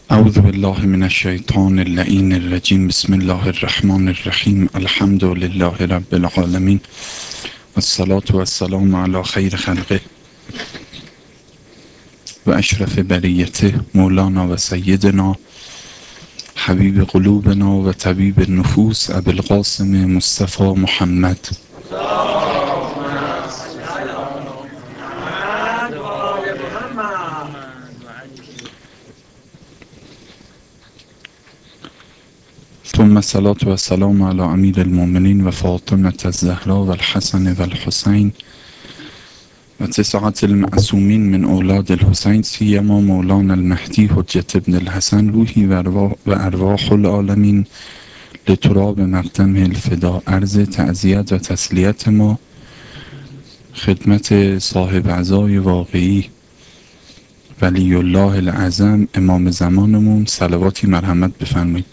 اعوذ بالله من الشیطان اللعین الرجیم. بسم الله الرحمن الرحیم. الحمد لله رب العالمین والصلاة والسلام علی خیر خلقه و اشرف بریته مولانا و سیدنا حبیب قلوبنا و طبیب النفوس ابی القاسم مصطفی محمد. ثم الصلاة والسلام على امیر المؤمنین و فاطمة الزهراء و الحسن و الحسین و تسعة المعصومین من اولاد الحسین سیما مولانا المهدی حجة ابن الحسن روحی و ارواح العالمین لتراب مقدمه الفدا. عرض تعزیت و تسلیت ما خدمت صاحب عزای واقعی ولی الله العظم امام زمانمون. صلواتی مرحمت بفرمایید.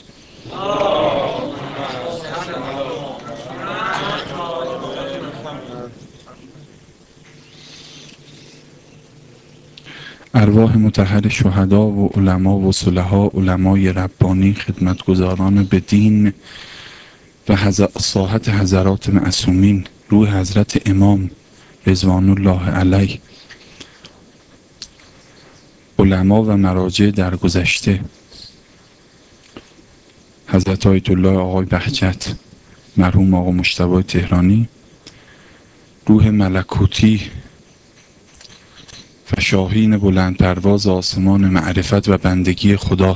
ارواح مطهر شهدا و علما و صلحا، علمای ربانی، خدمتگزاران به دین و ساحت حضرات معصومین، روح حضرت امام رضوان الله علیه، علما و مراجع در گذشته، حضرت آیت الله آقای بهجت، مرحوم آقا مجتبی تهرانی، روح ملکوتی و شاهین بلند پرواز آسمان معرفت و بندگی خدا،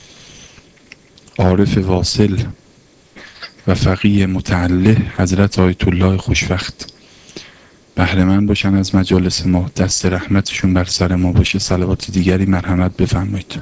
عارف واصل و فقیه متعله حضرت آیت الله خوشوقت بهره‌مند باشن از مجالس ما. دست رحمتشون بر سر ما باشه. صلوات دیگری مرحمت بفرمایید.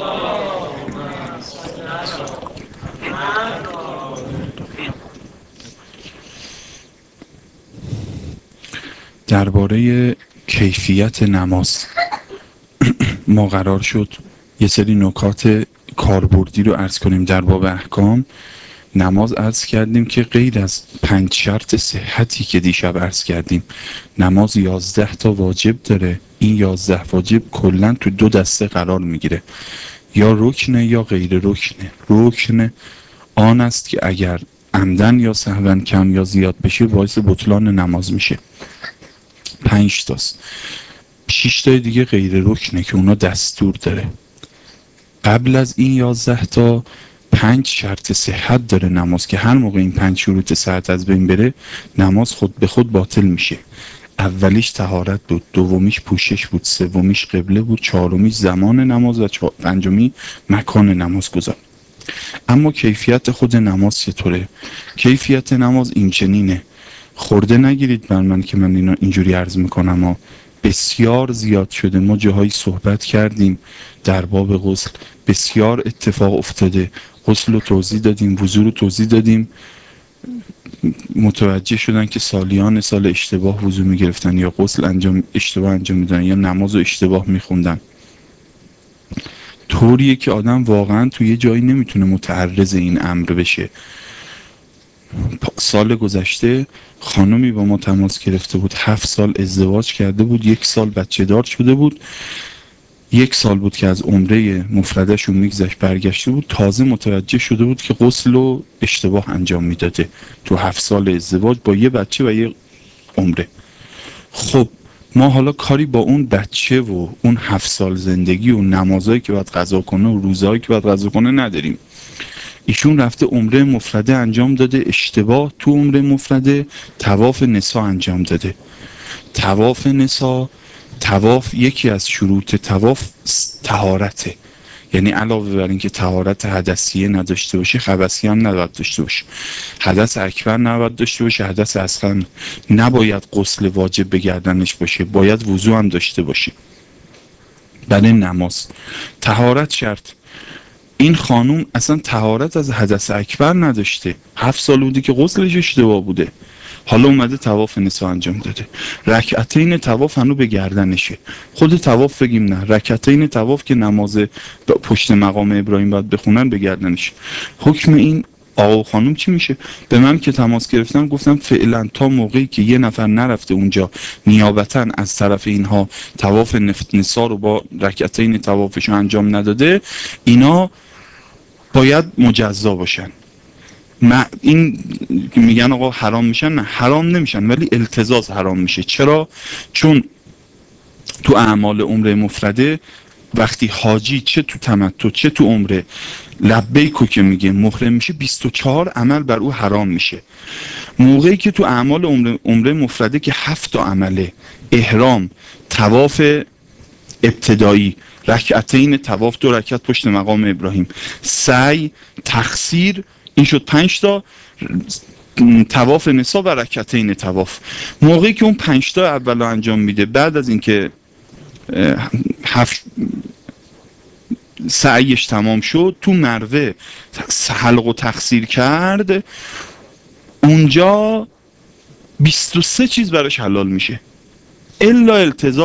درباره کیفیت نماز ما قرار شد یه سری نکات کاربردی رو عرض کنیم. در باب احکام نماز عرض کردیم که غیر از 5 شرط صحتی که دیشب عرض کردیم، نماز 11 تا واجب داره. این 11 واجب کلا تو 2 دسته قرار میگیره، یا رکنه یا غیر رکنه. رکن آن است که اگر عمدن یا سهوا کم یا زیاد بشه باعث بطلان نماز میشه. 5 تاست. 6 تا دیگه غیر رکنه که اونا دستور داره. قبل از این 11 تا 5 شرط صحت داره نماز که هر موقع این 5 شروط صحت از بین بره نماز خود به خود باطل میشه. اولیش طهارت بود، دومیش پوشش بود، سومیش قبله بود، چهارمیش زمان نماز و پنجمی مکان نماز گذار. اما کیفیت خود نماز چطوره؟ کیفیت نماز این چنینه. خورده نگیرید بر من که من اینا اینجوری عرض میکنم ها. بسیار زیاد شده. ما جاهایی صحبت کردیم در باب غسل، بسیار اتفاق افتاده. غسل رو توضیح دادیم، وضو رو توضیح دادیم، متوجه شدن که سالیان سال اشتباه وضو میگرفتن یا غسل اشتباه انجام میدن یا نماز رو اشتباه میخوندن. طوریه که آدم واقعا توی یه جایی نمیتونه متعرض این امر بشه. سال گذشته خانمی با ما تماس گرفته بود، 7 سال ازدواج کرده بود، 1 سال بچه دار شده بود، 1 سال بود که از عمره مفردشون میگذشت برگشته بود، تازه متوجه شده بود که غسل رو اشتباه انجام میداده تو 7 سال ازدواج با یه بچه و یه عمره. خب ما حالا کاری با اون بچه و اون 7 سال زندگی و نمازایی که باید قضا کنه و روزایی که باید قضا کنه نداریم. ایشون رفته عمره مفرده انجام داده، اشتباه تو عمره مفرده طواف نسا انجام داده. طواف نسا، طواف یکی از شروط طواف طهارته، یعنی علاوه بر این که طهارت حدثیه نداشته باشه خبثی هم نباید داشته باشه، حدث اکبر نباید داشته باشه، حدث اصغر نباید غسل واجب به گردنش باشه، باید وضو هم داشته باشه. برای نماز طهارت شرط. این خانوم اصلا طهارت از حدث اکبر نداشته، 7 سال بوده که غسلش اشتباه بوده، حالا اومده طواف نسا انجام داده. رکعتین طواف هنو به گردنشه. خود طواف بگیم نه، رکعتین طواف که نماز پشت مقام ابراهیم باید بخونن به گردنشه. حکم این آقا و خانم چی میشه؟ به من که تماس گرفتن گفتم فعلا تا موقعی که یه نفر نرفته اونجا نیابتا از طرف اینها طواف نسا رو با رکعتین طوافش انجام نداده، اینا باید مجزا باشن. این میگن آقا حرام میشن، نه حرام نمیشن ولی التزاز حرام میشه. چرا؟ چون تو اعمال عمره مفرده وقتی حاجی چه تو تمتع چه تو عمره لبیکو که میگه محرم میشه 24 عمل بر او حرام میشه. موقعی که تو اعمال عمره مفرده که 7 تا عمله، احرام، طواف ابتدایی، رکعتین طواف 2 رکعت پشت مقام ابراهیم، سعی، تقصیر، این شد 5 تا، طواف نسا و رکعتین طواف. موقعی که اون 5 تا اولو انجام میده، بعد از اینکه 7 سعیش تمام شد، تو مروه حلق و تقصیر کرد، اونجا 23 چیز براش حلال میشه الا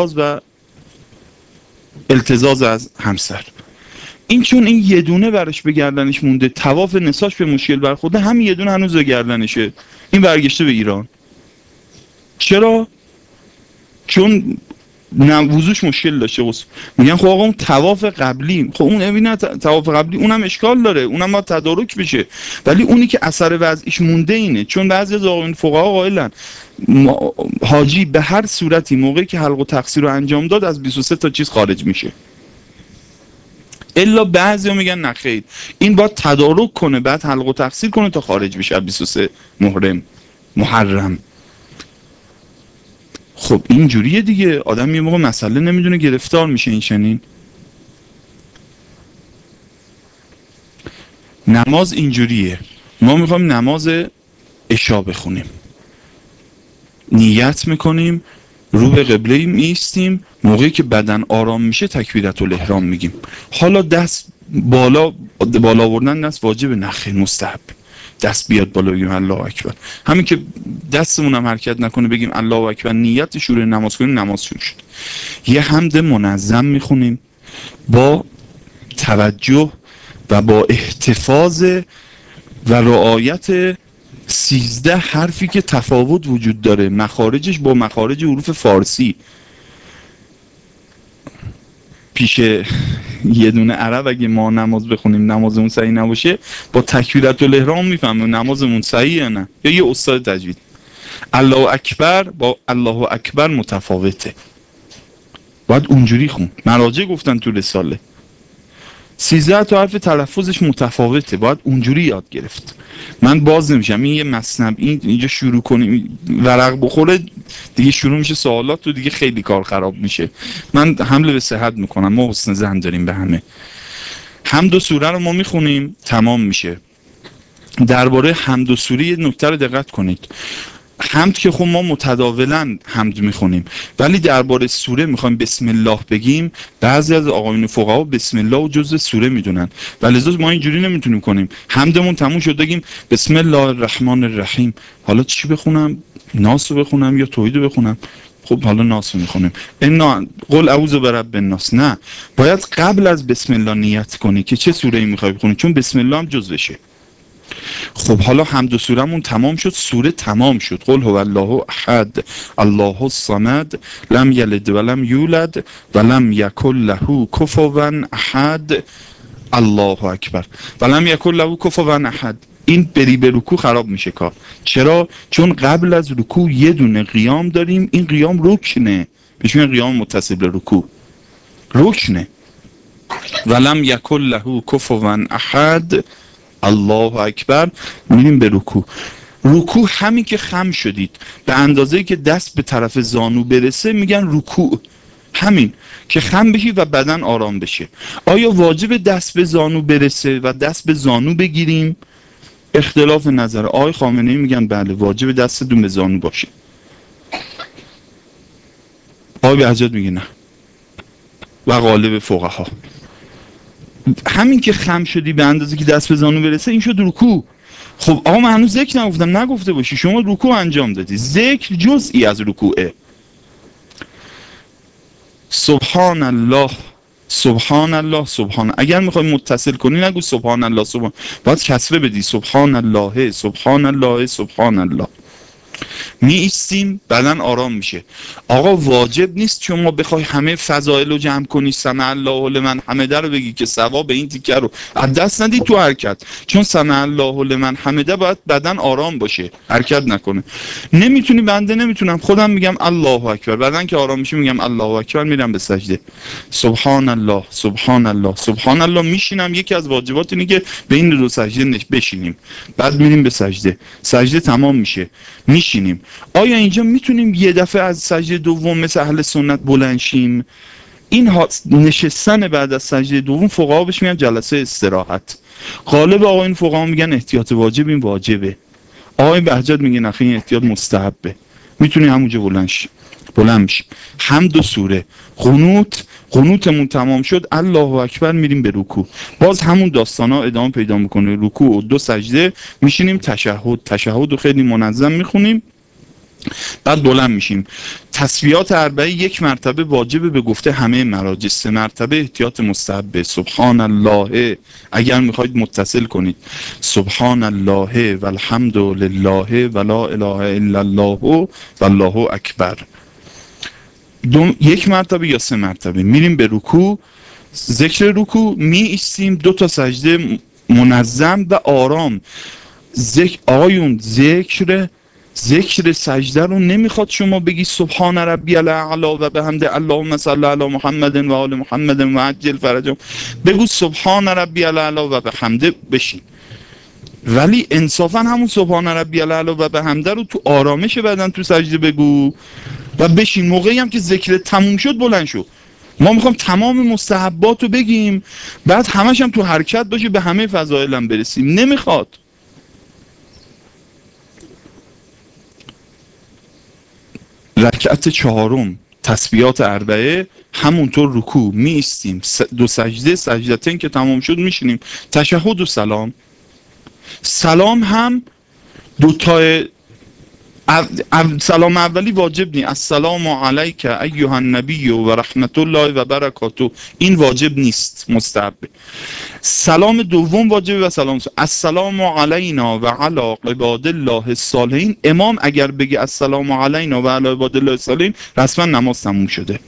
التزاز از همسر. این چون این یه دونه براش به گردنش مونده، طواف نساش به مشکل برخورده، همین یه دونه هنوز به گردنشه، این برگشته به ایران. چرا؟ چون وضوش مشکل داشته. میگن خب آقا اون طواف قبلی، خب اون ببین طواف قبلی اونم اشکال داره، اونم باید تدارک بشه، ولی اونی که اثر وضعیش مونده اینه. چون بعضی از آقایون فقها قائلن حاجی به هر صورتی موقعی که حلق و تقصیر رو انجام داد از 23 تا چیز خارج میشه، الا بعضیا میگن نه خیر، این باید تدارک کنه بعد حلق و تقصیر کنه تا خارج بشه از 23 محرم. خب این جوریه دیگه، آدم یه موقع مسئله نمیدونه گرفتار میشه. این چنین نماز اینجوریه. ما میخوایم نماز عشا بخونیم، نیت میکنیم، رو به قبله میایستیم، موقعی که بدن آرام میشه تکبیرت الاحرام میگیم. حالا دست بالا آوردن دست واجب، نخیر مستحب. دست بیاد بالا بگیم الله اکبر، همین که دستمون هم حرکت نکنه بگیم الله اکبر، نیت شروع نماز کنیم، نماز شروع شد. یه حمد منظم میخونیم با توجه و با احتفاظ و رعایت 13 حرفی که تفاوت وجود داره، مخارجش با مخارج حروف فارسی. پیش یه دونه عرب اگه ما نماز بخونیم نمازمون صحیح نباشه، با تکبیرت الاحرام میفهمیم نمازمون صحیحه نه. یا یه استاد تجوید الله اکبر با الله اکبر متفاوته، باید اونجوری خون. مراجع گفتن تو رساله 13 تا حرف تلفظش متفاوته، باید اونجوری یاد گرفت. من باز نمیشم این یه مسنب اینجا شروع کنیم ورق بخوره دیگه شروع میشه سوالات و دیگه خیلی کار خراب میشه. من حمله به صحت میکنم، ما حسن ظن داریم به همه. حمد و سوره رو ما میخونیم تمام میشه. درباره حمد و سوره یه نکته رو دقت کنید. حمد که خب ما متداولا حمد میخونیم، ولی درباره سوره میخوایم بسم الله بگیم. بعضی از آقایون فقها بسم الله و جزء سوره میدونن، ولی ما اینجوری نمیتونیم کنیم. حمدمون تموم شد بگیم بسم الله الرحمن الرحیم، حالا چی بخونم؟ ناس رو بخونم یا توحید رو بخونم؟ خب حالا ناس رو میخونیم، قل اعوذ برب الناس. نه، باید قبل از بسم الله نیت کنی که چه سوره ای میخوای بخونی، چون بسم الله هم جزءشه. خب حالا حمد و سورمون تمام شد، سوره تمام شد. قل هو الله احد الله الصمد لم یلد ولم یولد ولم یکن له کفوا احد الله اکبر ولم یکن له کفوا احد. این بری به رکوع خراب میشه کار. چرا؟ چون قبل از رکوع یه دونه قیام داریم، این قیام رکنه، بهش میگن قیام متصل به رکوع، رکنه. ولم یکن له کفوا احد الله اکبر، میریم به رکوع. رکوع همین که خم شدید به اندازه‌ای که دست به طرف زانو برسه میگن رکوع، همین که خم بشی و بدن آرام بشه. آیا واجب دست به زانو برسه و دست به زانو بگیریم؟ اختلاف نظر. آقای خامنه‌ای میگن بله واجب دستتون به زانو باشه، آقای بهجت میگه نه، و غالب فقها همین که خم شدی به اندازه که دست به زانو برسه این شد رکوع. خب آقا من هنوز ذکر نگفتم، نگفته باشی شما رکوع انجام دادی، ذکر جزئی از رکوعه. سبحان الله سبحان الله سبحان. اگر میخوای متصل کنی نگو سبحان الله سبحان، باید کسره بدی سبحان الله سبحان الله سبحان الله. می ایستیم بدن آرام میشه. آقا واجب نیست شما بخوای همه فضائل رو جمع کنی سمع الله لمن حمده رو بگی که ثواب این تیکه رو از دست ندی تو حرکت، چون سمع الله لمن حمده باید بدن آرام باشه، حرکت نکنه. نمیتونی، بنده نمیتونم، خودم میگم الله اکبر، بدن که آرام میشه میگم الله اکبر، میرم به سجده سبحان الله سبحان الله سبحان الله. میشینم، یکی از واجبات اینه که بین دو سجده بشینیم، بعد میریم به سجده، سجده تمام میشه میشینیم. آیا اینجا میتونیم یه دفعه از سجده دوم مثل اهل سنت بلند شیم؟ این نشستن بعد از سجده دوم فقها بهش میگن جلسه استراحت. غالب آقایون فقها میگن احتیاط واجب، این واجبه. آقای بهجت میگه نخیر این احتیاط مستحبه. میتونی همونجا بلند میشی. حمد و سوره، قنوتمون تمام شد، الله اکبر، میریم به رکوع. باز همون داستانا ادامه پیدا میکنه، رکوع و 2 سجده، میشینیم تشهد رو خیلی منظم میخونیم، بعد بلند میشیم. تسبیحات 1 مرتبه واجبه به گفته همه مراجع، 3 مرتبه احتیاط مستحبه. سبحان الله اگر میخواید متصل کنید، سبحان الله و الحمد لله و لا اله الا الله و الله اکبر، 1 مرتبه یا 3 مرتبه. میریم به رکوع، ذکر رکوع، می ایستیم، 2 تا سجده منظم و آرام. آقایون ذکر سجده رو نمیخواد شما بگی سبحان ربی الاعلی و بحمده اللهم صل علی محمد و آل محمد و عجل فرجهم. بگو سبحان ربی الاعلی و بحمده، بشین. ولی انصافا همون سبحان ربی الاعلی و بحمده رو تو آرامش بدن تو سجده بگو و بشین. موقعی هم که ذکر تموم شد بلند شو. ما میخوام تمام مستحبات رو بگیم، بعد همش هم تو حرکت باشه، به همه فضائل هم برسیم. نمیخواد. رکعت 4 تسبیحات 4 همونطور رکوع، می ایستیم، 2 سجده، سجدتین که تمام شد میشینیم، تشهد و سلام هم 2 تا. سلام اولی واجب نیست، السلام علیک ایها النبی و رحمت الله و برکاته، این واجب نیست، مستحب. سلام دوم واجب و سلام السلام علینا و علی عباد الله الصالحین. امام اگر بگه السلام علینا و علی عباد الله الصالحین، رسما نماز تموم شده.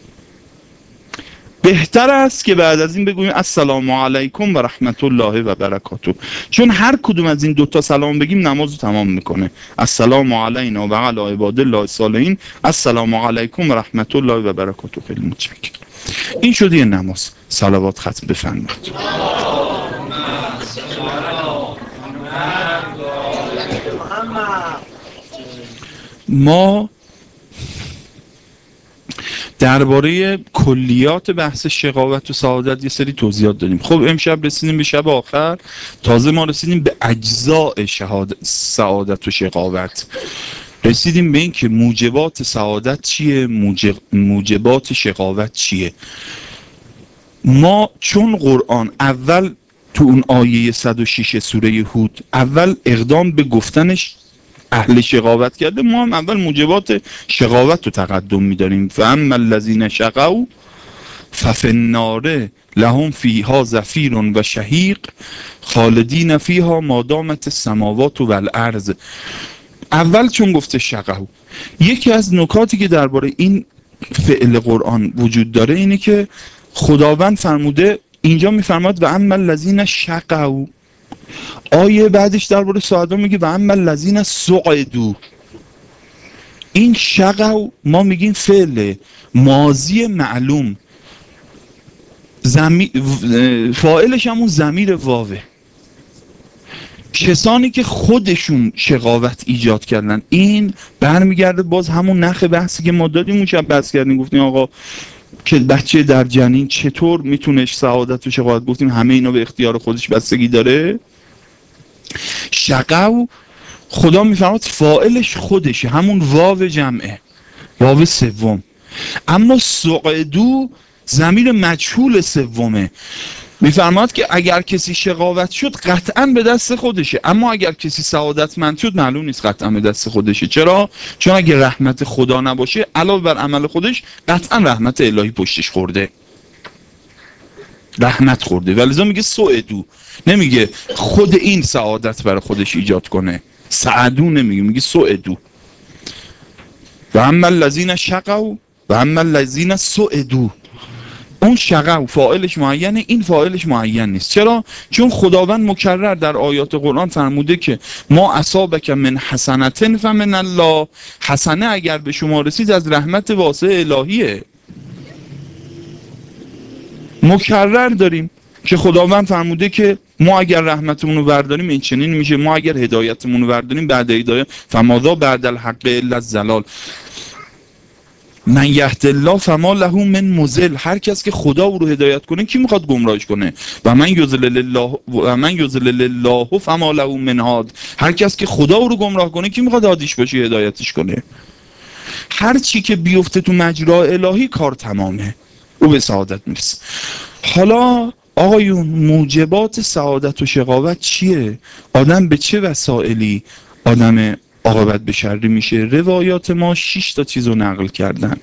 بهتر است که بعد از این بگوییم السلام علیکم و رحمت الله و برکاته، چون هر کدوم از این 2 تا سلام بگیم نماز رو تمام میکنه. السلام علینا و علی عباد الله الصالحین، السلام علیکم و رحمت الله و برکاته. خیلی متشکرم. این شد یه نماز. صلوات ختم بفرمایید. ما درباره کلیات بحث شقاوت و سعادت یه سری توضیحات دادیم. خب امشب رسیدیم به شب آخر، تازه ما رسیدیم به اجزاء سعادت و شقاوت. رسیدیم به این که موجبات سعادت چیه، موجبات شقاوت چیه. ما چون قرآن اول تو اون آیه 106 سوره هود اول اقدام به گفتنش اهل شقاوت کرده، ما هم اول موجبات شقاوت رو تقدم می‌داریم. فاما الذین شقوا ففی النار لهم فیها زفیر و شهیق خالدین فیها ما دامت السماوات و الارض. اول چون گفته شقوا، یکی از نکاتی که درباره این فعل قرآن وجود داره اینه که خداوند فرموده، اینجا میفرماد و اما الذین شقوا، آیه بعدش درباره سعادت میگه و اما الذین سعدوا. این شقوا ما میگیم فعل ماضی معلوم، فاعلش همون ضمیر واوه. کسانی که خودشون شقاوت ایجاد کردن، این برمیگرده باز همون نخ بحثی که ما دادیم اون شب بحث کردیم، گفتیم آقا که بچه در جنین چطور میتونه سعادت و شقاوت، گفتیم همه اینا به اختیار خودش بستگی داره. شقوا خدا میفرماد فاعلش خودشه، همون واو جمعه، واو سوم. اما سعدو ضمیر مجهول سومه، میفرماد که اگر کسی شقاوت شد قطعا به دست خودشه، اما اگر کسی سعادتمند شد معلوم نیست قطعا به دست خودشه. چرا؟ چون اگر رحمت خدا نباشه علاوه بر عمل خودش قطعا رحمت الهی پشتش خورده. رحمت خورده، ولذا میگه سعدو، نمیگه خود این سعادت برای خودش ایجاد کنه، سعدو نمیگه، میگه سعدو. و اما الذین شقوا و اما الذین سعدوا، اون شقوا فاعلش معینه، این فاعلش معین نیست. چرا؟ چون خداوند مکرر در آیات قرآن فرموده که ما اصابک من حسنة فمن الله، حسنه اگر به شما رسید از رحمت واسع الهیه. مکرر داریم که خداوند فرموده که ما اگر رحمتمون رو برداریم این چنین میشه، ما اگر هدایتمون رو برداریم بعد هدایت فماذا بعد الحق الا الضلال، من یهد الله فما له من مضل، هر کس که خدا او رو هدایت کنه کی میخواد گمراهش کنه؟ و من یضلل الله فما له من هاد، هر کس که خدا او رو گمراه کنه کی میخواد هادیش باشه، هدایتش کنه؟ هر چی که بیفته تو مجرا الهی کار تمامه، او به سعادت میرسه. حالا آقایون موجبات سعادت و شقاوت چیه؟ آدم به چه وسائلی آدم عاقبت به شری میشه؟ روایات ما 6 تا چیز رو نقل کردن.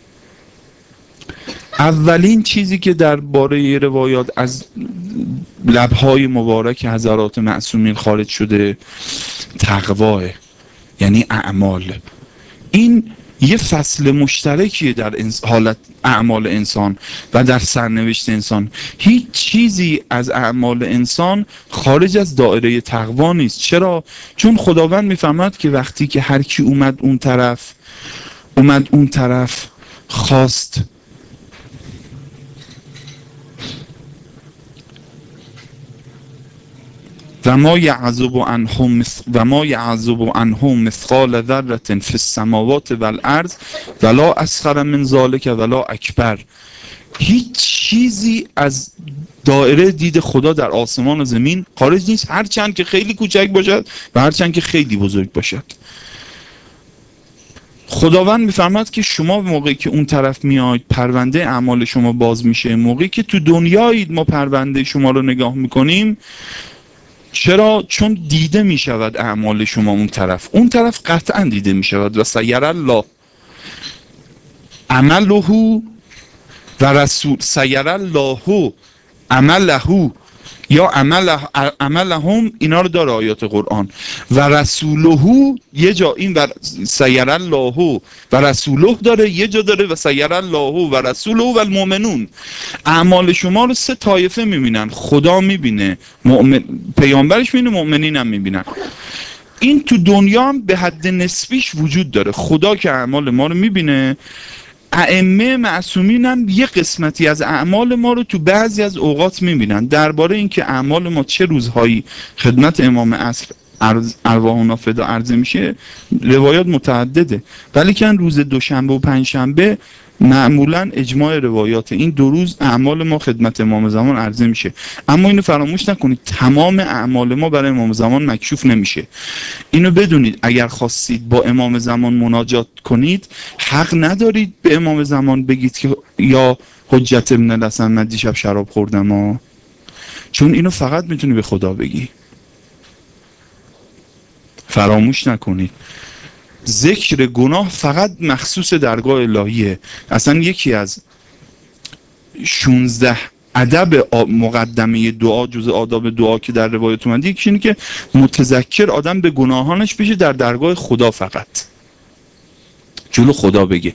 اولین چیزی که درباره روایات از لبهای مبارک حضرات معصومین خارج شده تقواه، یعنی اعمال. این یه فصل مشترکیه در حالت اعمال انسان و در سرنوشت انسان. هیچ چیزی از اعمال انسان خارج از دایره تقوا نیست. چرا؟ چون خداوند میفهمد که وقتی که هر کی اومد اون طرف خواست و ما یعذب عنهم مثقال ذره فی السماوات والارض ولا اصغر من ذلک ولا اکبر، هیچ چیزی از دایره دید خدا در آسمان و زمین خارج نیست، هرچند که خیلی کوچک باشد و هرچند که خیلی بزرگ باشد. خداوند میفرماد که شما موقعی که اون طرف میاید پرونده اعمال شما باز میشه، موقعی که تو دنیایید ما پرونده شما رو نگاه میکنیم. چرا؟ چون دیده می شود اعمال شما اون طرف قطعا دیده می شود. و سیر الله عمله و رسول، سیر الله عمله یا عملهم، اینا رو داره آیات قرآن. و رسوله یه جا این و سیر الله و رسوله داره، یه جا داره و سیر الله و رسوله و المؤمنون. اعمال شما رو 3 طایفه میبینن، خدا میبینه، پیامبرش میبینه، مؤمنین هم میبینن. این تو دنیا هم به حد نسبیش وجود داره، خدا که اعمال ما رو میبینه، ائمه معصومین هم یه قسمتی از اعمال ما رو تو بعضی از اوقات میبینن. درباره اینکه اعمال ما چه روزهایی خدمت امام عصر ارواحنا فدا عرضه میشه روایات متعدده، ولی که روز دوشنبه و پنجشنبه معمولا اجماع روایات این 2 روز اعمال ما خدمت امام زمان عرضه میشه. اما اینو فراموش نکنید تمام اعمال ما برای امام زمان مکشوف نمیشه. اینو بدونید اگر خواستید با امام زمان مناجات کنید حق ندارید به امام زمان بگید که یا حجت ابن الحسن من دیشب شراب خوردم چون اینو فقط میتونی به خدا بگی. فراموش نکنید ذکر گناه فقط مخصوص درگاه الهیه. اصلا یکی از 16 ادب مقدمه دعا، جز آداب دعا که در روایت اومده، یکی اینه که متذکر آدم به گناهانش بشه در درگاه خدا، فقط جلو خدا بگه.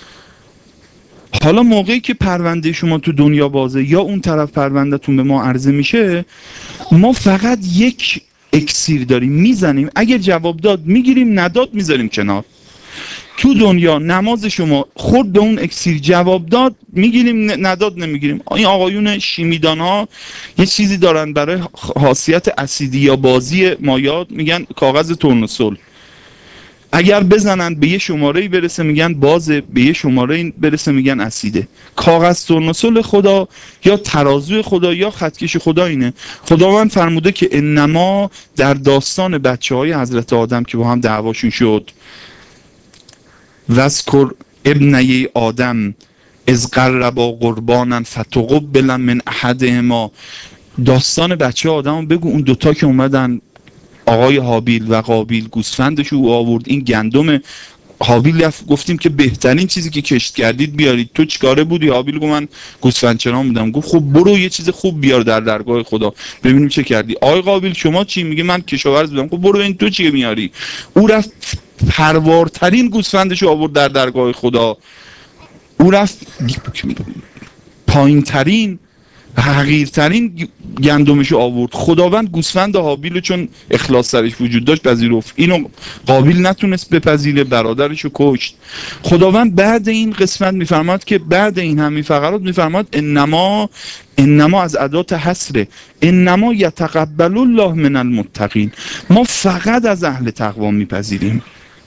حالا موقعی که پرونده شما تو دنیا بازه یا اون طرف پروندهتون به ما عرضه میشه، ما فقط یک اکسیر داریم میزنیم، اگه جواب داد میگیریم، نداد میذاریم کنار. تو دنیا نماز شما خورد به اون اکسیر، جواب داد میگیریم، نداد نمیگیریم. این آقایون شیمیدان ها یه چیزی دارن برای خاصیت اسیدی یا بازی مایات، میگن کاغذ تورنوسول. اگر بزنن به یه شماره‌ای برسه میگن بازه، به یه شماره‌ای برسه میگن اسیده. کاغذ تورنوسول خدا یا ترازوی خدا یا خطکش خدا اینه. خداوند فرموده که انما در داستان بچه‌های حضرت آدم که با هم دعواشون شد، وذکر ابنی آدم اذ قربا قربانا فتقبل من احدهما، داستان بچه آدم بگو. اون دوتا که اومدن، آقای حابیل و قابیل، گوسفندش او آورد، این گندم حابیل گفتیم که بهترین چیزی که کشت کردید بیارید. تو چیکاره بودی؟ حابیل گفت من گوسفندچران بودم. گفت خب برو یه چیز خوب بیار در درگاه خدا ببینیم چه کردی. آقای قابیل شما چی؟ میگه من کشاورز بودم. خب برو این تو چی میاری. او رفت پروارترین گوسفندشو آورد در درگاه خدا. او رفت پایین ترین حقیرترین گندمشو آورد. خداوند گوسفند حابیل چون اخلاص سرش وجود داشت پذیرفت. اینو قابیل نتونست بپذیره، برادرشو کشت. خداوند بعد این قسمت میفرماد که بعد این همین فقرات میفرماد انما از ادات حصره، انما یتقبل الله من المتقین. ما فقط از اهل تقوا میپذیریم.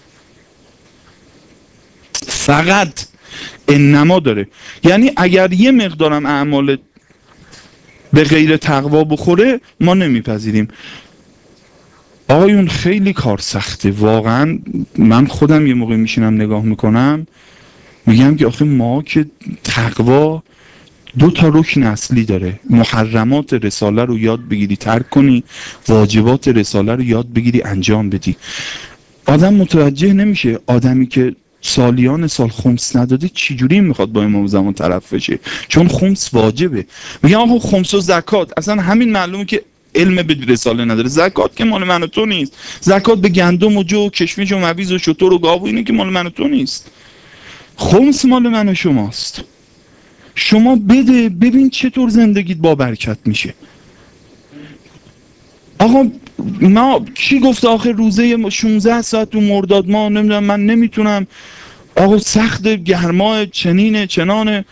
فقط انما داره، یعنی اگر یه مقدارم اعمال به غیر تقوا بخوره ما نمیپذیریم. آقایون خیلی کار سخته واقعا. من خودم یه موقع میشینم نگاه میکنم میگم که آخه ما که تقوا 2 تا رکن اصلی داره. محرمات رساله رو یاد بگیری ترک کنی، واجبات رساله رو یاد بگیری انجام بدی. آدم متوجه نمیشه آدمی که سالیان سال خمس نداده چجوری میخواد با امام زمان طرف بشه، چون خمس واجبه. میگن آقا خمس و زکات، اصلا همین معلومه که علم به رساله نداره. زکات که مال من و تو نیست. زکات به گندم و جو و کشمش و مویز و شتر و گاو اینه که مال من و تو نیست. خمس مال من و شماست. شما بده ببین چطور زندگیت با برکت میشه. آقا ما کی گفته آخه روزه 16 ساعت تو مرداد ما نمیدونم من نمیتونم، آقا سخت گرما چنینه چنانه.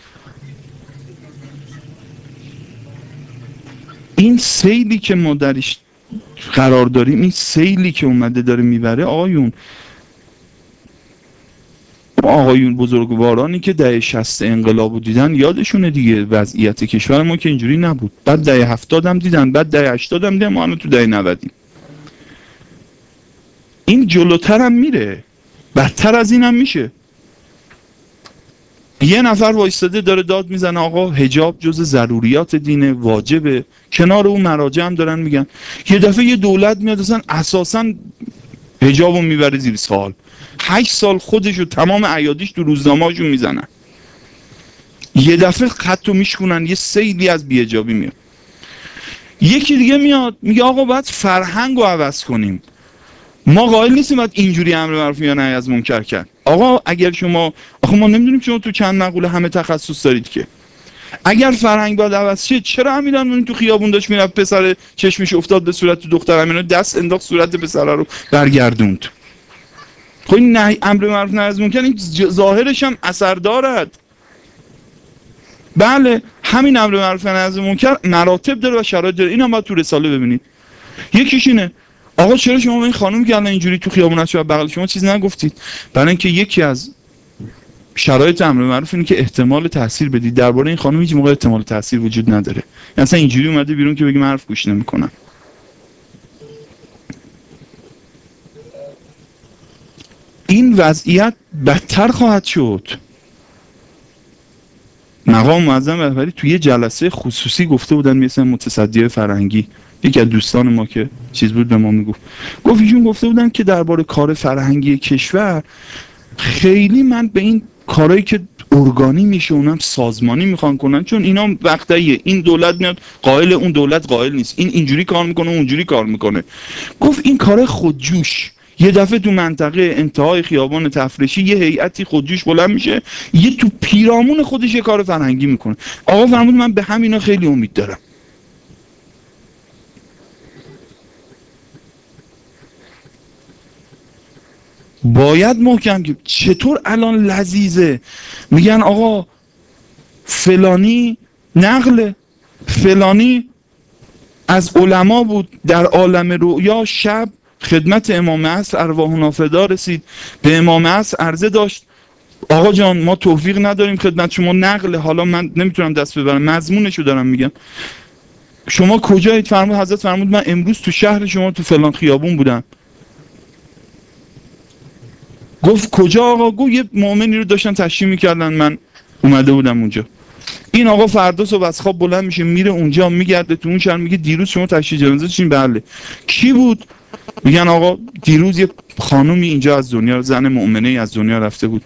این سیلی که ما درش قرار داریم، این سیلی که اومده داره میبره آقایون بزرگوارانی که دهه 60 انقلابو دیدن یادشونه دیگه. وضعیت کشور ما که اینجوری نبود. بعد دهه 70 هم دیدن، بعد دهه 80 هم دیدن، ما الان تو دهه 90. این جلوتر هم میره، بدتر از این هم میشه. یه نفر وایستاده داره داد میزنه آقا حجاب جز ضروریات دینه، واجبه. کنار اون مراجع هم دارن میگن. یه دفعه یه دولت میاد اصلا اساسا حجابو میبره زیر سوال. 8 سال خودش و تمام عیادیش تو روزنامه‌هاشون میزنن. یه دفعه خطو میشکنن، یه سیلی از بی‌حجابی میاد. یکی دیگه میاد میگه آقا باید فرهنگو عوض کنیم. ما قائل نیستیم باید اینجوری امر معروف یا نهی از منکر کرد. آقا اگر شما آخه ما نمیدونیم شما تو چند مقوله همه تخصص دارید که. اگر فرهنگ باید عوض شه چرا امیرالمومنین تو خیابون داشت میرفت پسر چشمش افتاد به صورت دختر امینو دست انداخت صورت پسر رو برگردوند. خب این نهی امر معروف نهی از منکر این ظاهرش هم اثر دارد. بله همین امر معروف نهی از منکر مراتب داره و شرایط داره. اینا باید تو رساله ببینید. یکیش اینه آقا چرا شما به این خانم که الان اینجوری تو خیابون هست بغل شما چیز نگفتید؟ برای اینکه یکی از شرایط امر معروف اینه که احتمال تاثیر بدید. درباره این خانم هیچ موقع احتمال تاثیر وجود نداره. یعنی اصلا اینجوری اومده بیرون که بگیم حرف گوش نمی‌کنم. این وضعیت بدتر خواهد شد. مقام معظم رهبری توی یه جلسه خصوصی گفته بودن، مثلا متصدی فرهنگی یکی از دوستان ما که چیز بود به ما میگفت، ایشون گفته بودن که درباره کار فرهنگی کشور خیلی من به این کارهایی که ارگانی میشه اونم سازمانی میخوان کنن، چون اینا وقتاییه. این دولت میاد قائل، اون دولت قائل نیست. این اینجوری کار میکنه، اونجوری کار میکنه. گفت این کار خودجوش. یه دفعه تو منطقه انتهای خیابان تفریشی یه هیئتی خودجوش بلند میشه، یه تو پیرامون خودش یه کار فرهنگی میکنه. آقا فرمود من به همینا خیلی امید دارم. باید محکم که چطور الان لذیذه میگن آقا فلانی نقل فلانی از علما بود در عالم رؤیا شب خدمت امام عصر ارواحنا فدا رسید، به امام عصر عرضه داشت آقا جان ما توفیق نداریم خدمت شما، نقل حالا من نمیتونم دست ببرم مضمونشو دارم میگم، شما کجایید؟ فرمود حضرت فرمود من امروز تو شهر شما تو فلان خیابون بودم. گفت کجا آقا؟ گفت یه مؤمنی رو داشتن تشییع میکردن من اومده بودم اونجا. این آقا فردا صبح از خواب بلند میشه میره اونجا میگرده تو اون شهر، میگه دیروز شما تشییع جنازه چین؟ بله. کی بود؟ میگن آقا دیروز یه خانومی اینجا از دنیا، زن مؤمنه از دنیا رفته بود،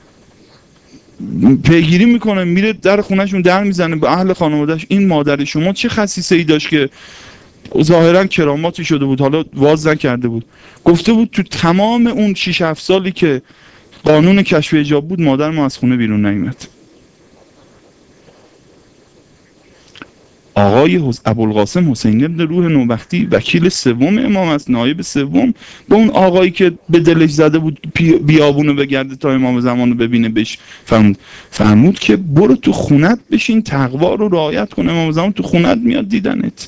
پیگیری میکنه، میره در خونهشون در میزنه به اهل خانوادهش، این مادر شما چه خصیصه ای داشت که ظاهرا کراماتی شده بود، حالا واز نکرده بود، گفته بود تو تمام اون 6 7 سالی که قانون کشف حجاب بود مادر ما از خونه بیرون نیامد. آقای ابوالقاسم حسین ابن روح نوبختی وکیل سوم امام است، نایب سوم، به اون آقایی که به دلش زده بود بیابونو بگرده تا امام زمان رو ببینه بهش فرمود که برو تو خونت بشین تقوا رو رعایت کن، امام زمان تو خونت میاد دیدنت.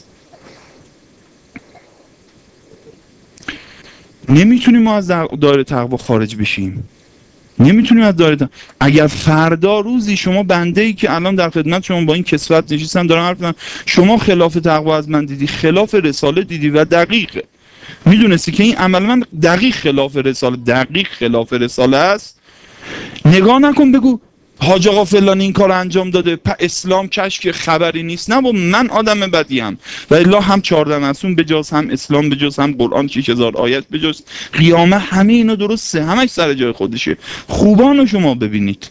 نمیتونیم ما از دایره تقوا خارج بشیم، نمیتونیم از دایره اگر فردا روزی شما بنده ای که الان در خدمت شما با این کسوت نشستم دارم حرف میزنم، شما خلاف تقوا از من دیدی، خلاف رساله دیدی و دقیقه میدونستی که این عمل من دقیق خلاف رساله است، نگاه نکن بگو حاج آقا فلان این کار انجام داده اسلام کشک خبری نیست، نه با من آدم بدیم و الا هم 14 معصوم بجاز، هم اسلام بجاز، هم قرآن 6000 آیت بجاز، قیامه همه اینا درسته، همش سر جای خودشه، خوبانو شما ببینید.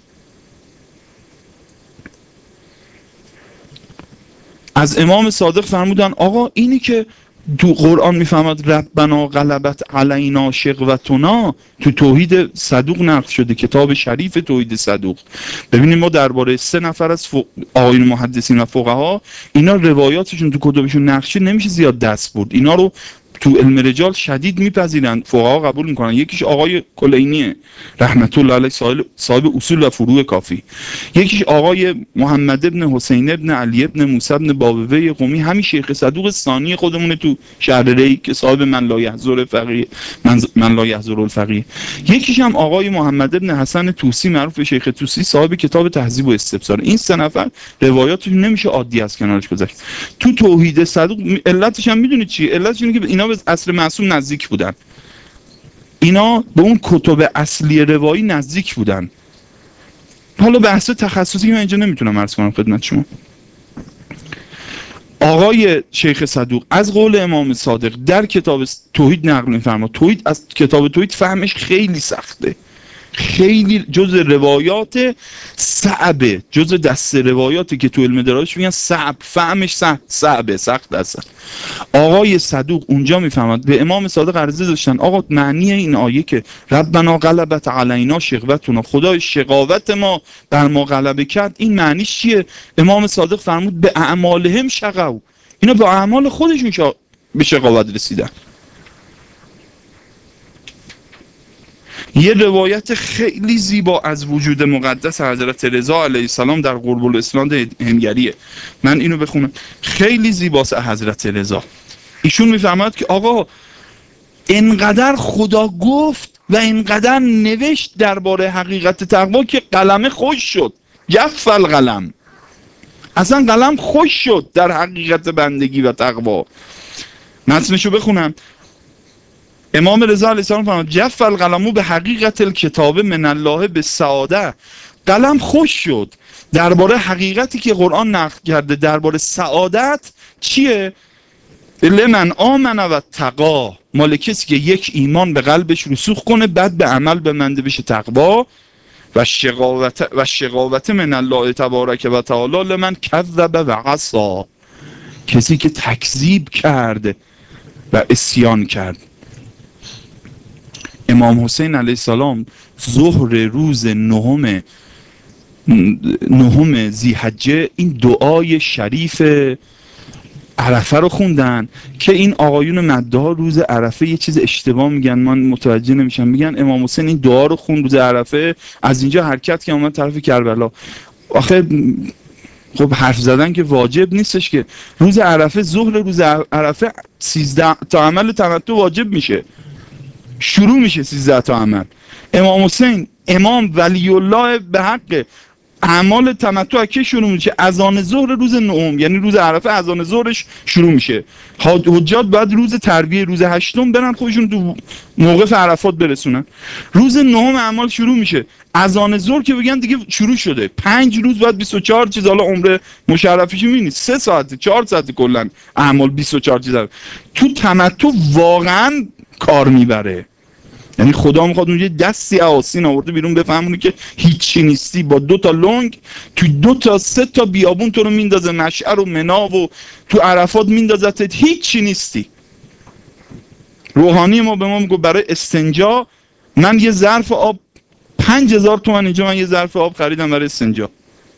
از امام صادق فرمودن آقا اینی که تو قرآن میفهمد ربنا غلبت علینا شقوتنا، تو توحید صدوق نقل شده، کتاب شریف توحید صدوق. ببینیم ما درباره 3 نفر از آقایون محدثین و فقها، اینا روایاتشون تو کتابشون نقل شده، نمیشه زیاد دست برد، اینا رو تو علم رجال شدید میپذیرن، فقها قبول میکنن. یکیش آقای کلینیه رحمت الله علیه صاحب اصول و فروع کافی، یکیش آقای محمد ابن حسین ابن علی ابن موسی ابن بابوی قمی، همین شیخ صدوق ثانی خودمونه تو شهر ری که صاحب من لا یحضر الفقیه، یکیش هم آقای محمد ابن حسن طوسی معروف به شیخ طوسی صاحب کتاب تهذیب و استبصار. این 3 نفر روایاتشون نمیشه عادی از کنارش گذاشت. تو توحید صدوق علتش هم میدونید چیه؟ علتش اینه که اینا به اصل معصوم نزدیک بودن، اینا به اون کتب اصلی روایی نزدیک بودن. حالا بحث تخصصی من اینجا نمیتونم عرض کنم خدمت شما. آقای شیخ صدوق از قول امام صادق در کتاب توحید نقل می‌فرماد، توحید از کتاب توحید فهمش خیلی سخته، خیلی جز روایات صعبه، جز دست روایاتی که تو علم دراش میگن صعب، فهمش صعبه، سخت است. آقای صدوق اونجا میفهمد، به امام صادق عرضه داشتن آقا معنی این آیه که ربنا غلبت علینا شقوتنا، خدای شقاوت ما بر ما غلبه کرد، این معنیش چیه؟ امام صادق فرمود به اعمالهم شقوا، اینا به اعمال خودشون به شقاوت رسیدن. یه روایت خیلی زیبا از وجود مقدس حضرت رضا علیه السلام در قرب الاسناد همگریه، من اینو بخونم، خیلی زیباست. حضرت رضا ایشون میفهمد که آقا انقدر خدا گفت و انقدر نوشت درباره حقیقت تقوا که قلم خوش شد، جف القلم، اصلا قلم خوش شد در حقیقت بندگی و تقوا. متنشو بخونم. امام رضا علیه السلام فرمود جف القلم به حقیقت الکتاب من الله به سعاده، قلم خوش شد درباره حقیقتی که قرآن نقل کرده درباره سعادت چیه؟ لمن آمن و تقا، مال کسی که یک ایمان به قلبش رسوخ کنه بعد به عمل بمنده بشه تقوا، و شقاوت من الله تبارک و تعالی لمن کذب و عصا، کسی که تکذیب کرد و عصیان کرد. امام حسین علیه السلام ظهر روز نهم ذی‌حجه این دعای شریف عرفه رو خوندن که این آقایون مدعا روز عرفه یه چیز اشتباه میگن، من متوجه نمیشم، میگن امام حسین این دعا رو خوند روز عرفه، از اینجا حرکت که اومد طرف کربلا. آخه خب حرف زدن که واجب نیستش که روز عرفه، ظهر روز عرفه 13 تا عمل تمتع واجب میشه، شروع میشه 13 تا عمل. امام حسین امام ولی الله به حق اعمال تمتع که شروع میشه اذان ظهر روز نهم، یعنی روز عرفه اذان ظهرش شروع میشه. حجاج بعد روز ترویه روز هشتم برن خودشون تو موقف عرفات برسونن، روز نهم اعمال شروع میشه، اذان ظهر که بگن دیگه شروع شده، 5 روز بعد 24 چیز، حالا عمر مشرفیش میبینید 3 ساعت 4 ساعت کلا اعمال 24 چیز. تو تمتع واقعا کار میبره، یعنی خدا میخواد اونجا دستی آسین آورده بیرون بفهمونی که هیچی نیستی، با 2 تا لنگ تو 2 تا 3 تا بیابون تو رو میندازه، مشعر و منا و تو عرفات میندازتت، هیچی نیستی. روحانی ما به ما میگه برای استنجا من یه ظرف آب 5000 تومان اینجا من یه ظرف آب خریدم برای استنجا.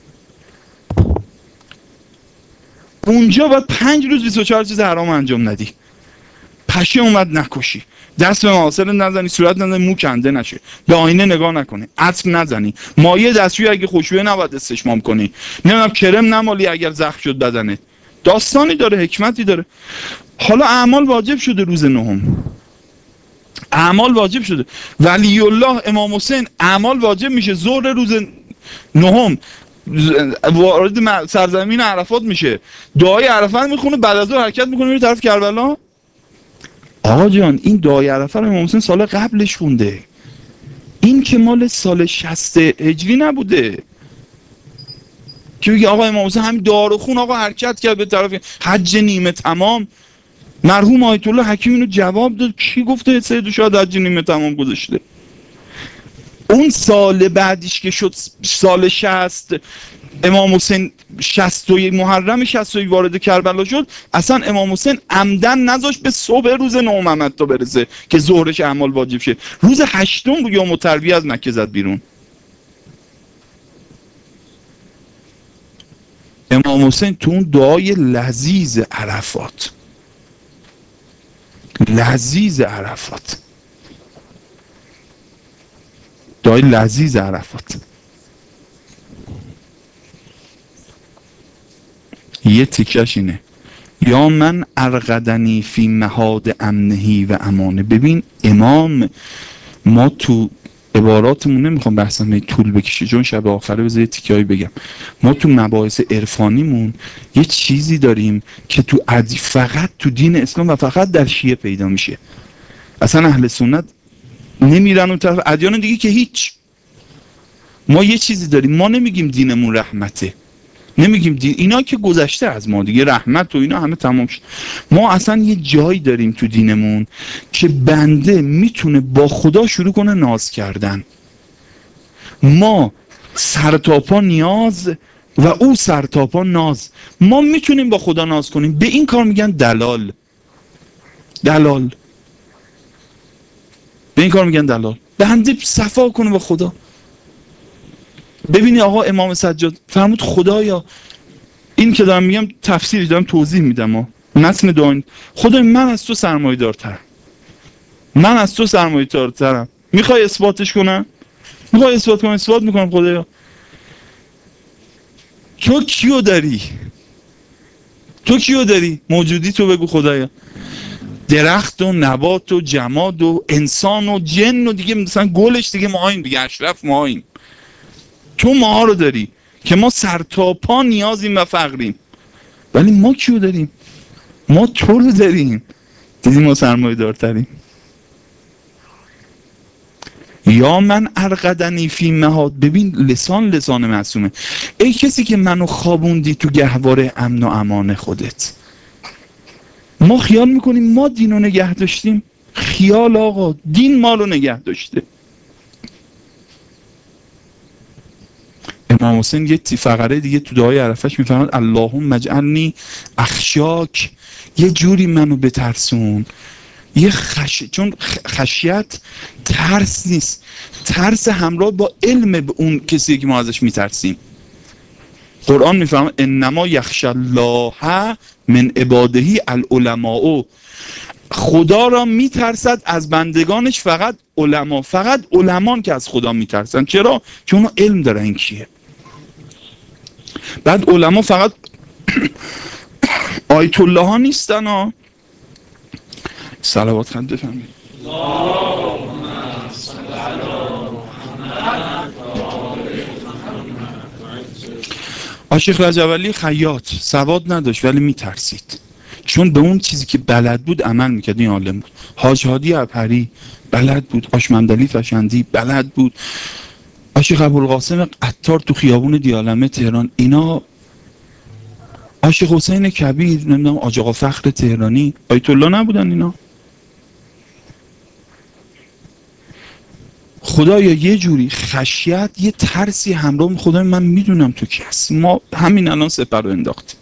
اونجا باید 5 روز 24 چیز حرام انجام ندی، پشه اومد نکشی، دست به معاصر نزنی، صورت نزنی، مو کنده نشه، به آینه نگاه نکنی، عطر نزنی، مایع دستشویی اگه خوشبوه نباید استشمام کنی، نمیدونم کرم نمالی اگر زخم شد بدنت. داستانی داره، حکمتی داره. حالا اعمال واجب شده روز نهم، اعمال واجب شده. ولی الله امام حسین اعمال واجب میشه ظهر روز نهم، وارد سرزمین عرفات میشه، دعای عرفات میخونه، بعد از اون حرکت میکنه میره طرف کربلا. آقا جان این دعای عرفه رو امام حسین سال قبلش خونده، این که مال سال 60 هجری نبوده که بگی آقا امام حسین همین دعا رو خون، آقا حرکت کرد به طرف حج نیمه تمام. مرحوم آیت الله حکیم اینو جواب داد، کی گفته سید شاهد حج نیمه تمام گذاشته؟ اون سال بعدیش که شد سال 60 امام حسین 60 محرم 60 وارد کربلا شد، اصلا امام حسین عمدن نذاشت به صبح روز 9 محمد تا برسه که ظهرش اعمال واجب شه. روز 8 بود یوم ترویه از مکه زد بیرون. امام حسین تو اون دعای لذیذ عرفات، لذیذ عرفات، دعای لذیذ عرفات، یه تیکش اینه: یا من ارقدنی فی مهاد امنهی و امانه. ببین امام، ما تو عباراتمون نمیخوام بحثم طول بکشه چون شب آخره بذار یه تیکه‌ای بگم، ما تو مباحث عرفانیمون یه چیزی داریم که تو فقط تو دین اسلام و فقط در شیعه پیدا میشه. اصلا اهل سنت نمیرن اون طرف، ادیان دیگه که هیچ. ما یه چیزی داریم، ما نمیگیم دینمون رحمته، نمیگیم دین، اینا که گذشته از ما دیگه، رحمت و اینا همه تمام شد. ما اصلا یه جایی داریم تو دینمون که بنده میتونه با خدا شروع کنه ناز کردن. ما سرتاپا نیاز و او سرتاپا ناز. ما میتونیم با خدا ناز کنیم، به این کار میگن دلال. دلال، به این کار میگن دلال. بنده صفا کنه با خدا. ببینی آقا امام سجاد فرمود خدایا، این که دارم میگم تفسیری دارم توضیح میدم، متن دعا، خدای من از تو سرمایه دارترم، من از تو سرمایه دارترم، میخوای اثباتش کنم؟ میخوای اثبات کنم؟ اثبات میکنم. خدایا تو کیو داری؟ تو کیو داری؟ موجودی تو بگو خدایا. درخت و نبات و جماد و انسان و جن و دیگه مثلا گلش دیگه ماهاییم دیگه، اشرف ماهاییم. تو ماها رو داری که ما سر تا پا نیازیم و فقریم، ولی ما کیو داریم؟ ما تو رو داریم. دیدیم ما سرمایه دارتریم. یا من ارقدنی فی مهاد. ببین لسان معصومه. ای کسی که منو خوابوندی تو گهواره امن و امان خودت. ما خیال میکنیم ما دین رو نگه داشتیم. خیال آقا، دین ما رو نگه داشته. امام حسین یه فقره دیگه تو دعای عرفش میفرماد اللهم اجعلنی اخشاک، یه جوری منو بترسون. یه چون خشیت ترس نیست، ترس همراه با علم به اون کسی که ما ازش میترسیم. قرآن میفرماد انما یخشی الله من عباده العلماء. خدا را میترسد از بندگانش فقط علما. فقط علمان که از خدا میترسن. چرا؟ چون اونا علم دارن این کیه. بعد علما فقط آیت الله ها نیستن ها. صلوات خند بفرمایید. شیخ رجب خیاط سواد نداشت ولی میترسید، چون به اون چیزی که بلد بود عمل میکرد. این عالم بود. حاج هادی عبهری بلد بود، آشمندلی فشندی بلد بود، شیخ ابوالقاسم عطار تو خیابون دیالمه تهران، اینا، شیخ حسین کبیر، نمیدونم حاج آقا فخر تهرانی، آیت الله نبودن اینا؟ خدایا یه جوری خشیت، یه ترسی همراه خدای من میدونم تو کی هستی. ما همین الان سپر رو انداختیم.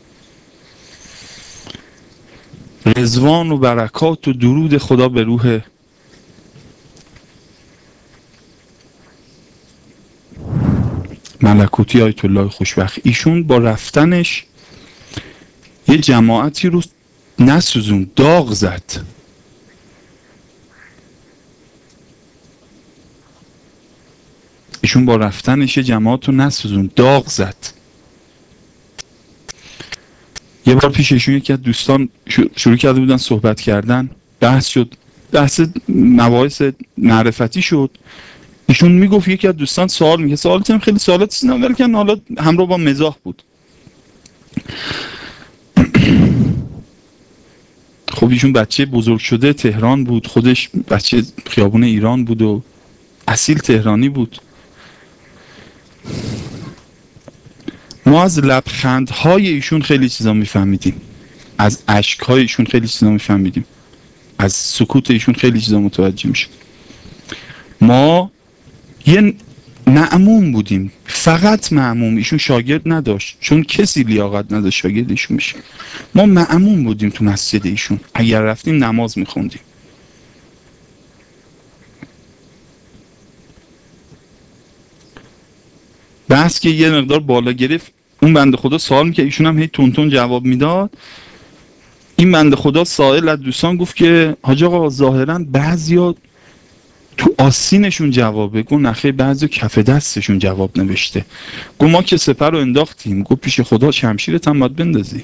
رضوان و برکات و درود خدا به روح ملکوتی آیت الله خوشبخت. ایشون با رفتنش یه جماعتی رو نسوزون، داغ زد. ایشون با رفتنش یه جماعت رو نسوزون، داغ زد. یه بار پیش ایشون یکی از دوستان شروع کرده بودن صحبت کردن، بحث شد، بحث مباحث معرفتی شد. ایشون میگفت یکی از دوستان سوال میگه، سوالات هم خیلی سوالات سیستم ولی حالا همراه با مزاح بود. خب ایشون بچه بزرگ شده تهران بود، خودش بچه خیابون ایران بود و اصیل تهرانی بود. ما از لبخندهای ایشون خیلی چیزا میفهمیدیم، از اشکهای ایشون خیلی چیزا میفهمیدیم، از سکوت ایشون خیلی چیزا متوجه میشیم. ما یه معموم بودیم، فقط معموم. ایشون شاگرد نداشت، چون کسی لیاقت نداشت شاگرد ایشون بشه. ما معموم بودیم تو مسجد ایشون، اگر رفتیم نماز میخوندیم. بحث که یه مقدار بالا گرفت، اون بنده خدا سوال میکرد، ایشون هم هی تون جواب میداد. این بنده خدا سائل از دوستان گفت که حاج آقا ظاهرا بعضیا تو آستینشون جوابه. گفت نخیر، بعضی کف دستشون جواب نوشته. گفت ما که سپر رو انداختیم. گفت پیش خدا شمشیرت هم باید بندازی.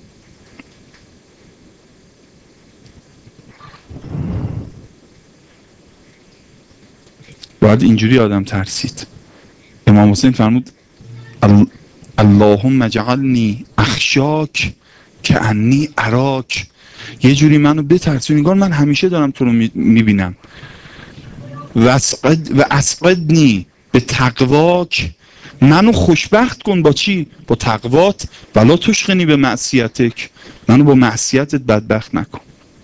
باید اینجوری آدم ترسید. امام حسین فرمود اللهم اجعلنی اخشاک که انی اراک. یه جوری منو بترسون انگار من همیشه دارم تو رو میبینم. و اسقدنی به تقواک، منو خوشبخت کن با چی؟ با تقوات. ولا تشقنی به معصیتک، منو با معصیتت بدبخت نکن.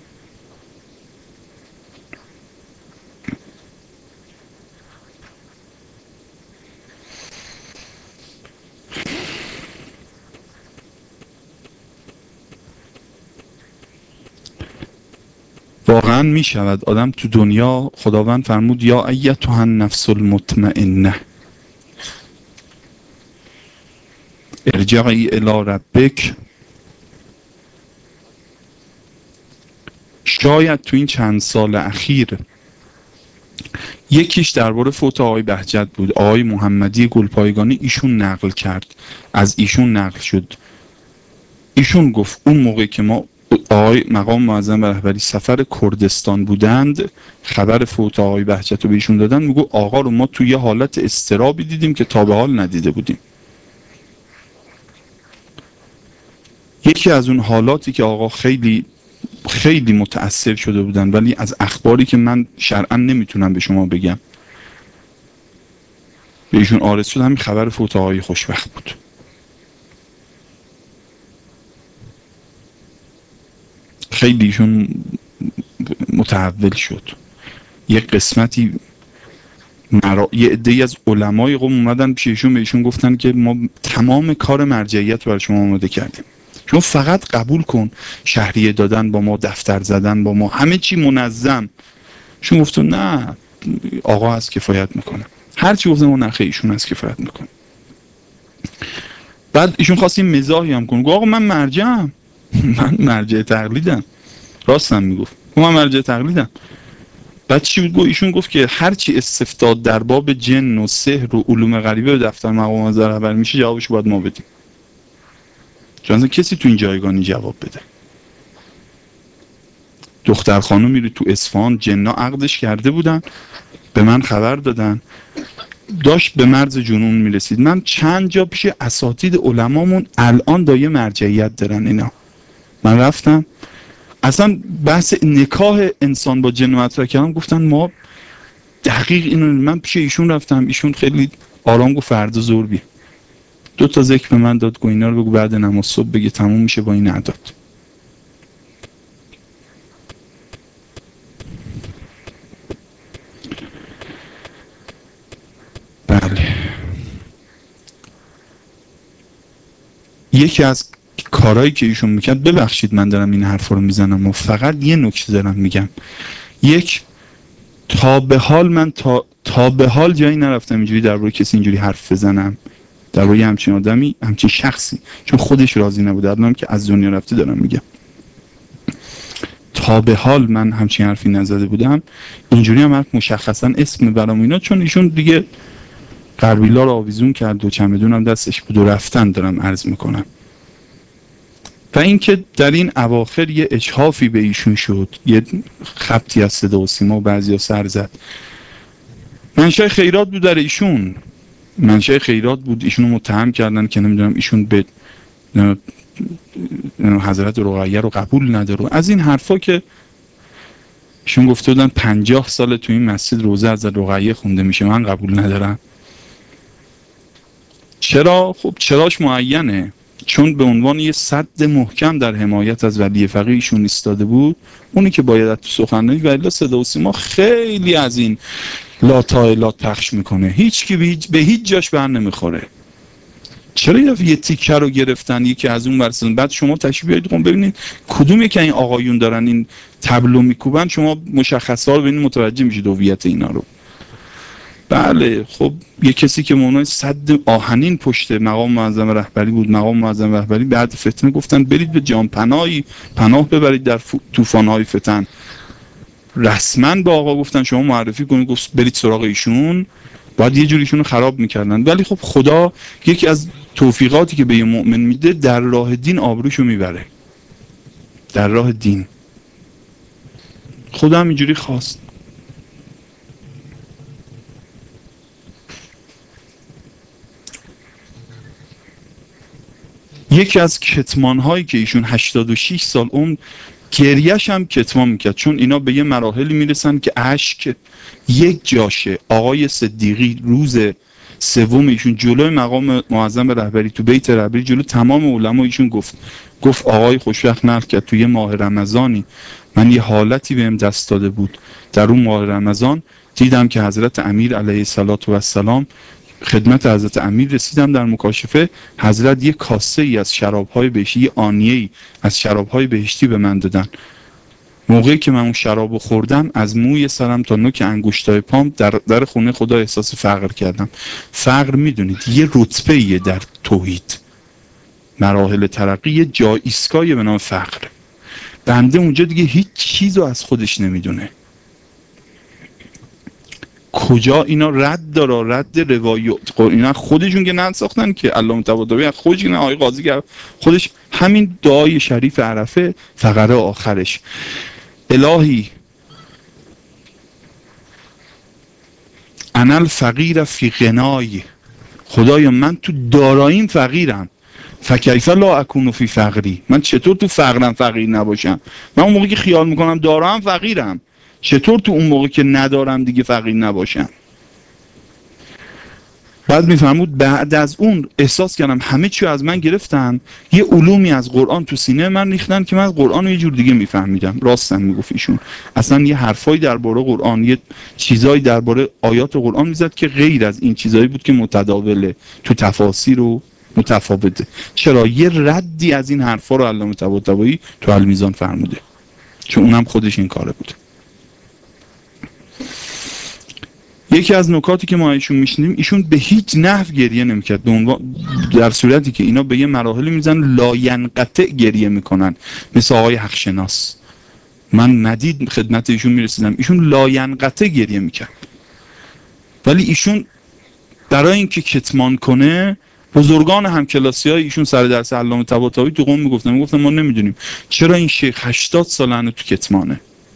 واقعا می شود آدم تو دنیا، خداوند فرمود یا ایتها النفس المطمئنه ارجعی الی ربک. شاید تو این چند سال اخیر، یکیش درباره فوت آقای بهجت بود، آقای محمدی گلپایگانی، ایشون نقل کرد، از ایشون نقل شد. ایشون گفت اون موقع که ما آقای مقام معظم رهبری سفر کردستان بودند، خبر فوت آقای بهجت رو به ایشون دادن، میگو آقا رو ما توی یه حالت اضطرابی دیدیم که تا به حال ندیده بودیم. یکی از اون حالاتی که آقا خیلی خیلی متأثر شده بودن، ولی از اخباری که من شرعا نمیتونم به شما بگم، به ایشون عارض شد، همین خبر فوت آقای خوشبخت بود. خیلی ایشون متحول شد. یه قسمتی یه عده‌ای از علمای قوم اومدن پیش ایشون، به ایشون گفتن که ما تمام کار مرجعیت برای شما آماده کردیم، شما فقط قبول کن. شهریه دادن با ما، دفتر زدن با ما، همه چی منظم. ایشون گفتن نه، آقا از کفایت میکنه. هر چی گفتن اون نخه، ایشون از کفایت میکنه. بعد ایشون خواست این مزاحی هم کنه، گفت آقا من مرجعم، من مرجع تقلیدم. راستم میگفت، من مرجع تقلیدم. بعد چی بود؟ ایشون گفت که هر چی استفتاد در باب جن و سحر و علوم غریبه به دفتر مقام معظم رهبری میشه، جوابش باید ما بدیم، چون کسی تو این جایگانی جواب بده. دختر خانم میره تو اصفهان، جنا عقدش کرده بودن، به من خبر دادن، داشت به مرز جنون میرسید. من چند جا پیش اساتید علمامون الان دایه مرجعیت دارن اینا. من رفتم، اصلا بحث نکاح انسان با جن مطرح کردم، گفتن ما دقیق اینو. من پیش ایشون رفتم، ایشون خیلی آرام گفت فردا ظهر بیا. 2 تا ذکر به من داد، گفت اینا رو بگو بعد نماز صبح بگه تموم میشه با این اعداد. یکی از کارهایی که ایشون میکرد، ببخشید من دارم این حرفا رو میزنم و فقط یه نکته دارم میگم، یک، تا به حال من تا به حال جایی نرفتم اینجوری درباره کسی اینجوری حرف بزنم، درباره همچین آدمی، همچین شخصی، چون خودش راضی نبود. الانم که از دنیا رفته دارم میگم، تا به حال من همچین حرفی نزده بودم. اینجوری هم حرف مشخصا اسم برام اینا، چون ایشون دیگه غربیلا رو آویزون کرد و چمدونم دستش بود و رفتن، دارم عرض میکنم. و اینکه در این اواخر یه اجحافی به ایشون شد، یه خبطی از صدا و سیما و بعضیا سر زد. منشأ خیرات بود در ایشون، منشأ خیرات بود. ایشونو متهم کردن که نمیدونم ایشون به حضرت رقیه رو قبول نداره، از این حرفا که ایشون گفته بودن 50 سال تو این مسجد روزه از رقیه خونده میشه، من قبول ندارم. چرا؟ خب چراش معینه، چون به عنوان یه سد محکم در حمایت از ولی فقیه ایشون ایستاده بود، اونی که باید تو سخنرانی و الا صدا و سیما خیلی از این لاتایلات پخش میکنه، هیچ کی به هیچ جاش بر نمیخوره. چرا یه تیکه رو گرفتن یکی از اون ورسن، بعد شما تشریح بیارید ببینید کدوم یکی این آقایون دارن این تبلو میکوبن، شما مشخصا رو ببینید متوجه میشید هویت اینا رو. بله خب یه کسی که مونای صد آهنین پشت مقام معظم رهبری بود، مقام معظم رهبری بعد فتنه گفتن برید به جان پناه ببرید در طوفان‌های فتن، رسما به آقا گفتن شما معرفی کنید، گفت برید سراغ ایشون، باید یه جوری ایشونو خراب میکردن. ولی خب خدا یکی از توفیقاتی که به یه مؤمن میده، در راه دین آبروشو میبره، در راه دین خدا هم اینجوری خواست. یکی از کتمان‌هایی که ایشون 86 سال عمر گریه‌ش هم کتمان میکرد، چون اینا به یه مراحلی میرسن که اشک یک جاشه. آقای صدیقی روز سوم ایشون جلوی مقام معظم رهبری تو بیت رهبری جلو تمام علما ایشون گفت آقای خوشوقت نقل کرد تو یه ماه رمضانی من یه حالتی بهم دست داده بود، در اون ماه رمضان دیدم که حضرت امیر علیه السلام خدمت حضرت امیر رسیدم، در مکاشفه حضرت یک کاسه ای از شراب‌های بهشتی، یه آنیه ای از شراب‌های بهشتی به من دادن. موقعی که من اون شرابو خوردم، از موی سرم تا نوک انگشتای پام در خونه خدا احساس فقر کردم. فقر میدونید یه رتبه ایه در توحید، مراحل ترقی یه جای ایستگاهی به نام فقر. بنده اونجا دیگه هیچ چیزو از خودش نمیدونه. کجا اینا رد داره، رد روایات اینا خودشون که نساختن که علامه طباطبایی خودش، نه آقای قاضی که خودش همین دعای شریف عرفه فقره آخرش الهی انا الفقیر فی غنای، خدایا من تو داراییم فقیرم، فکیف لا اکون فی فقری، من چطور تو فقرم فقیر نباشم؟ من اون موقع که خیال میکنم دارم فقیرم، چطور تو اون موقع که ندارم دیگه فقیر نباشم؟ بعد میفرمود بعد از اون احساس کردم همه چی از من گرفتن، یه علومی از قرآن تو سینه من ریختن که من از قرآن رو یه جور دیگه میفهمیدم. راستن میگفت ایشون، اصلا یه حرفایی درباره قرآن، یه چیزایی درباره آیات قرآن میزد که غیر از این چیزایی بود که متداوله تو تفاسیر و متفاوته. چرا؟ یه ردی از این حرفا رو علامه طباطبایی تو المیزان فرموده، چون اونم خودش این کاره بود. یکی از نکاتی که ما ایشون میشنیم، ایشون به هیچ نحو گریه نمیکرد، در صورتی که اینا به یه مراحلی میزن لاینقطع گریه میکنن، مثل آقای حقشناس. من ندید خدمت ایشون میرسیدم، ایشون لاینقطع گریه میکرد. ولی ایشون برای اینکه کتمان کنه، بزرگان همکلاسی های ایشون سر درس علامه طباطبایی تو قم میگفتن ما نمیدونیم چرا این شیخ 80 سالانه تو کتمانه،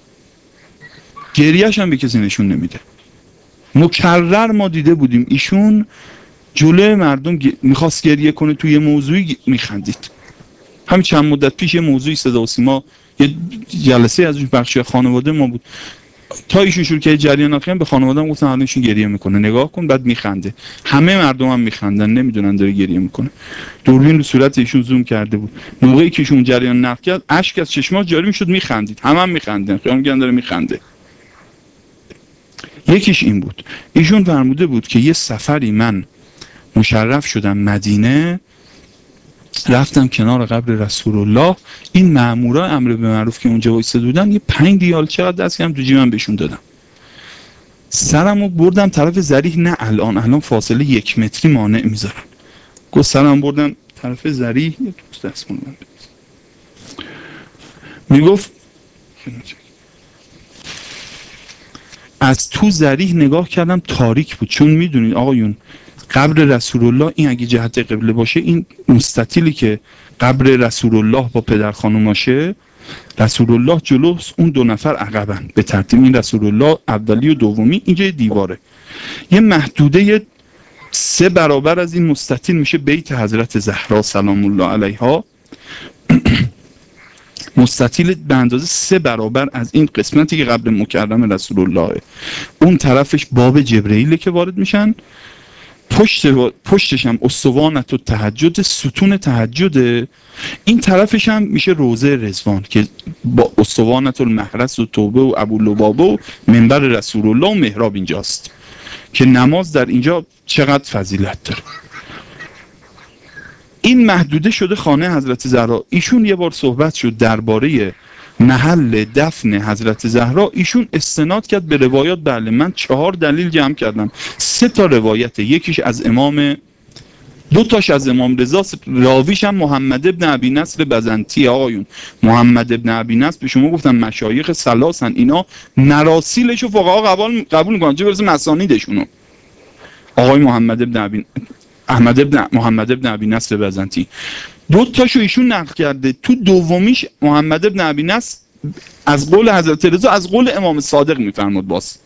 گریهش هم به کسی نشون نمیده. مکرر ما دیده بودیم ایشون جلوی مردم میخواست گریه کنه، توی یه موضوعی میخندید. همین چند مدت پیش یه موضوعی صدا و سیما یه جلسه از اون بخشی خانواده ما بود، تا ایشون شروع کرد جریان اخیرا به خانواده‌ام گفتن الان ایشون گریه میکنه، نگاه کن، بعد میخنده. همه مردم هم میخندن، نمیدونن داره گریه میکنه. دوربین رو صورت ایشون زوم کرده بود، موقعی که ایشون جریان نقل کرد اشک از چشماش جاری میشد، میخندید، هم میخندن، خیال می‌کردن داره میخنده. یکیش این بود، ایشون فرموده بود که یه سفری من مشرف شدم مدینه، رفتم کنار قبر رسول الله. این مامورا امر به معروف که اونجا وایساده بودن یه 5 ریال چقدر دست کردم تو جیبم بهشون دادم. سرمو بردم طرف ذریح. نه الان فاصله 1 متری مانع میذارن. گفت سرم بردم طرف ذریح. دستمون من میگفت از تو ذریح نگاه کردم تاریک بود، چون میدونید آقایون قبر رسول الله این اگه جهت قبله باشه، این مستطیلی که قبر رسول الله با پدر خانوماشه، رسول الله جلوس، اون 2 نفر عقبن به ترتیب. این رسول الله اولی و دومی، اینجا دیواره، یه محدوده 3 برابر از این مستطیل میشه بیت حضرت زهرا سلام الله علیها. مستطیل به اندازه 3 برابر از این قسمتی که قبر مکرم رسول الله، اون طرفش باب جبرئیل که وارد میشن، پشتش هم اسطوانت و تهجد، ستون تهجده، این طرفش هم میشه روضه رضوان که با اسطوانت المحرس و توبه و ابولبابه و منبر رسول الله و محراب اینجاست که نماز در اینجا چقدر فضیلت داره. این محدوده شده خانه حضرت زهرا. ایشون یه بار صحبت شد درباره محل دفن حضرت زهرا، ایشون استناد کرد به روایات. بله من 4 دلیل جمع کردم، 3 تا روایته، یکیش از امام، 2 تاش از امام رضا، راویش هم محمد ابن ابی نصر بزنطی. آقایون محمد ابن ابی نصر به شما گفتم مشایخ ثلاثن، اینا مراسیلشو فقها قبول میکنن، چه برسه مسانیدشونو. آقای محمد ابن ابی نصر بزنطی 2 تاشو ایشون نقل کرده. تو دومیش محمد ابن ابی نصر از قول حضرت رضا از قول امام صادق میفرمود. باز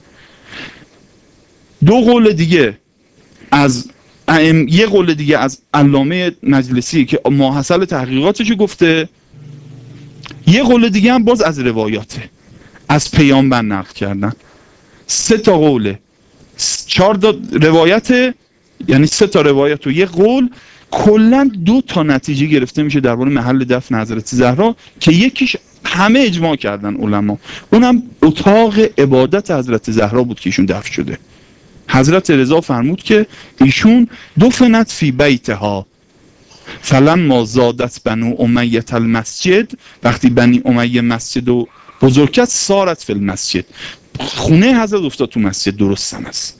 2 قول دیگه از یه قول دیگه از علامه مجلسی که ماحصل تحقیقاتش گفته، یه قول دیگه هم باز از روایاته، از پیامبر نقل کردن. 3 تا قوله، 4 تا روایت، یعنی 3 تا روایت و یه قول، کلا 2 تا نتیجه گرفته میشه درباره محل دفن حضرت زهرا که یکیش همه اجماع کردن علما، اونم اتاق عبادت حضرت زهرا بود که ایشون دفن شده. حضرت رضا فرمود که ایشون دفنت فی بیتها فلما زادت بنو امیه المسجد، وقتی بنی امیه مسجد رو بزرگ کرد، سارت فی المسجد، خونه حضرت افتاد تو مسجد. درست هم است.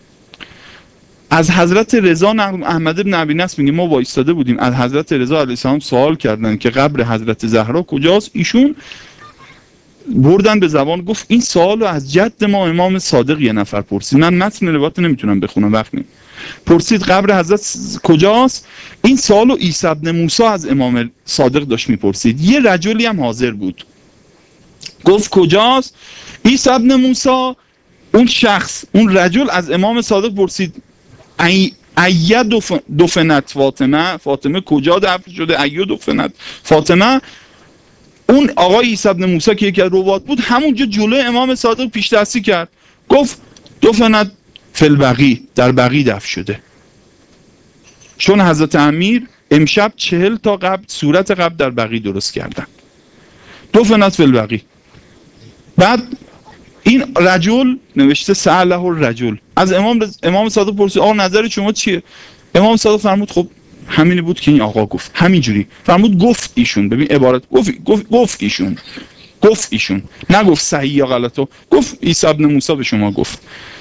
از حضرت رضا احمد بن ابی نصر میگه ما وایستاده بودیم، از حضرت رضا علیه السلام سوال کردن که قبر حضرت زهرا کجاست، ایشون بردن به زبان، گفت این سوالو از جد ما امام صادق یه نفر پرسید. من متن روایت نمیتونم بخونم وقت نیم. پرسید قبر حضرت کجاست، این سوالو عیسی ابن موسی از امام صادق داشت میپرسید. یه رجلی هم حاضر بود، گفت کجاست، عیسی ابن موسی، اون شخص، اون رجل از امام صادق پرسید ایه دفنت فاطمه کجا دفن شده، ایه دفنت فاطمه. اون آقای عیسی ابن موسی که یکی از روات بود همونجا جلوی امام صادق پیش دستی کرد، گفت دفنت فی البقیع، در بقیع دفن شده. چون حضرت امیر امشب 40 تا قبر صورت قبر در بقیع درست کردن، دفنت فی البقیع. بعد این رجل نوشته سأله الرجل، از امام صادق پرسید آقا نظر شما چیه؟ امام صادق فرمود خب همینی بود که این آقا گفت، همینجوری فرمود. گفت ایشون، ببین عبارت، گفت ایشون، نگفت صحیح یا غلطو، گفت عیسی ابن موسی به شما گفت.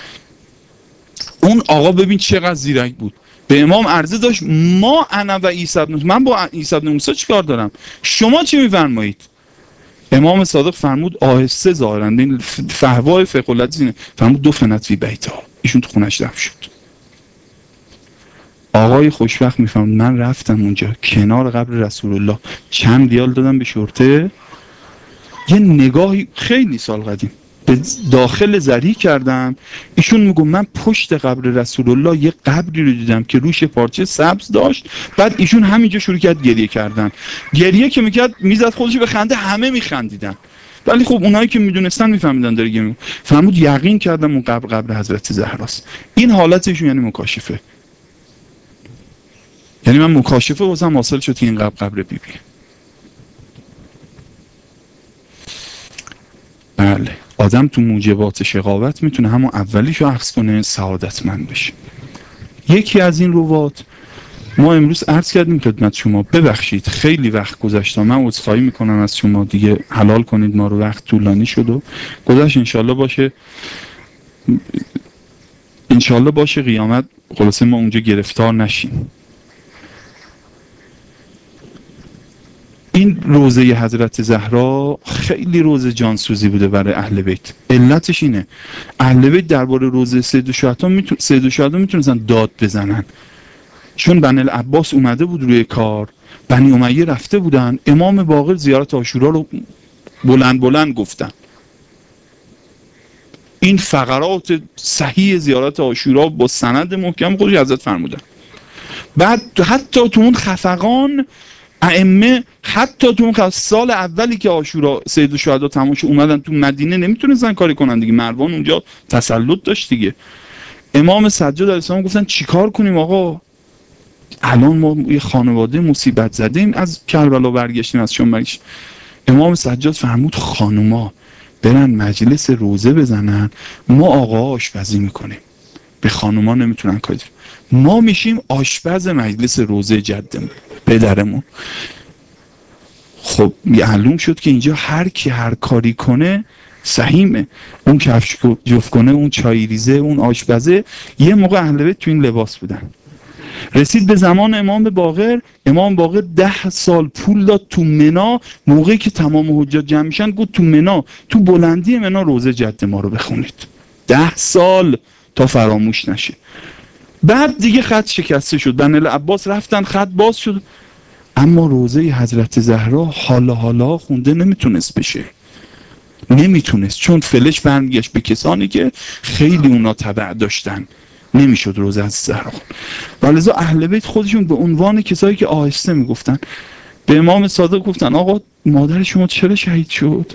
اون آقا ببین چقدر زیرک بود، به امام عرضه داشت ما انا و عیسی ابن موسی، من با عیسی ابن موسی چیکار دارم، شما چی میفرمایید؟ امام صادق فرمود آهسته، ظاهرا این فهوای فقه الحدیث، فرمود دفنت فی بیتها، ایشون تو خونش دفن شد. آقای خوشبخت میفرمود من رفتم اونجا کنار قبر رسول الله، چند ریال دادم به شرطه، یه نگاهی خیلی سال قدیم به داخل ذریح کردم. ایشون میگم من پشت قبر رسول الله یه قبری رو دیدم که روش پارچه سبز داشت. بعد ایشون همینجا شروع کرد گریه کردن، گریه که میکرد میزد خودش به خنده، همه میخندیدن، ولی خب اونایی که میدونستن میفهمیدن داره گریه. فرمود یقین کردم اون قبر حضرت زهراست. این حالتشون یعنی مکاشفه، یعنی من مکاشفه واسم حاصل شد که این قبر بی بی. بله آدم تو موجبات شقاوت میتونه همون اولیشو عکس کنه، سعادتمند بشه. یکی از این روات ما امروز عرض کردیم خدمت شما ببخشید خیلی وقت گذشته، من عذرخواهی میکنم از شما، دیگه حلال کنید ما رو، وقت طولانی شد و گذشت. انشالله باشه قیامت خلاصه ما اونجا گرفتار نشیم. این روزه حضرت زهرا خیلی روزه جانسوزی بوده برای اهل بیت. علتش اینه اهل بیت درباره روزه سید الشهدا میتونستن داد بزنن، چون بنی العباس اومده بود روی کار، بنی امیه رفته بودن، امام باقر زیارت عاشورا رو بلند بلند گفتن. این فقرات صحیح زیارت عاشورا با سند محکم خودش حضرت فرمودن. بعد حتی تو اون خفقان ائمه، حتی تو اون سال اولی که عاشورا سید الشهدا تموم شد اومدن تو مدینه، نمیتونستن کاری کنن دیگه، مروان اونجا تسلط داشت دیگه. امام سجاد علیه السلام گفتن چیکار کنیم آقا، الان ما یه خانواده مصیبت زدیم از کربلا برگشتیم، از شام برگشتیم. امام سجاد فرمود خانوما برن مجلس روزه بزنن، ما آقا آشپزی میکنیم، به خانوما نمیتونن کاری، ما میشیم آشپز مجلس روزه جدمون پدرمون. خب معلوم شد که اینجا هر کی هر کاری کنه سهیمه، اون کفش جفت کنه، اون چای ریزه، اون آشپزه. یه موقع اهل بیت تو این لباس بودن. رسید به زمان امام باقر، امام باقر 10 سال پول داد تو منا، موقعی که تمام حجاج جمع میشن گفت تو منا، تو بلندی منا روزه جد ما رو بخونید. 10 سال تا فراموش نشه. بعد دیگه خط شکسته شد، بنی العباس رفتن خط باز شد، اما روزه حضرت زهرا حالا خونده نمیتونست بشه، نمیتونست، چون فلش برمیگشت به کسانی که خیلی اونا تبع داشتن، نمیشد روزه از زهرا خوند. ولذا اهل بیت خودشون به عنوان کسایی که آهسته میگفتن به امام صادق گفتن آقا مادر شما چرا شهید شد؟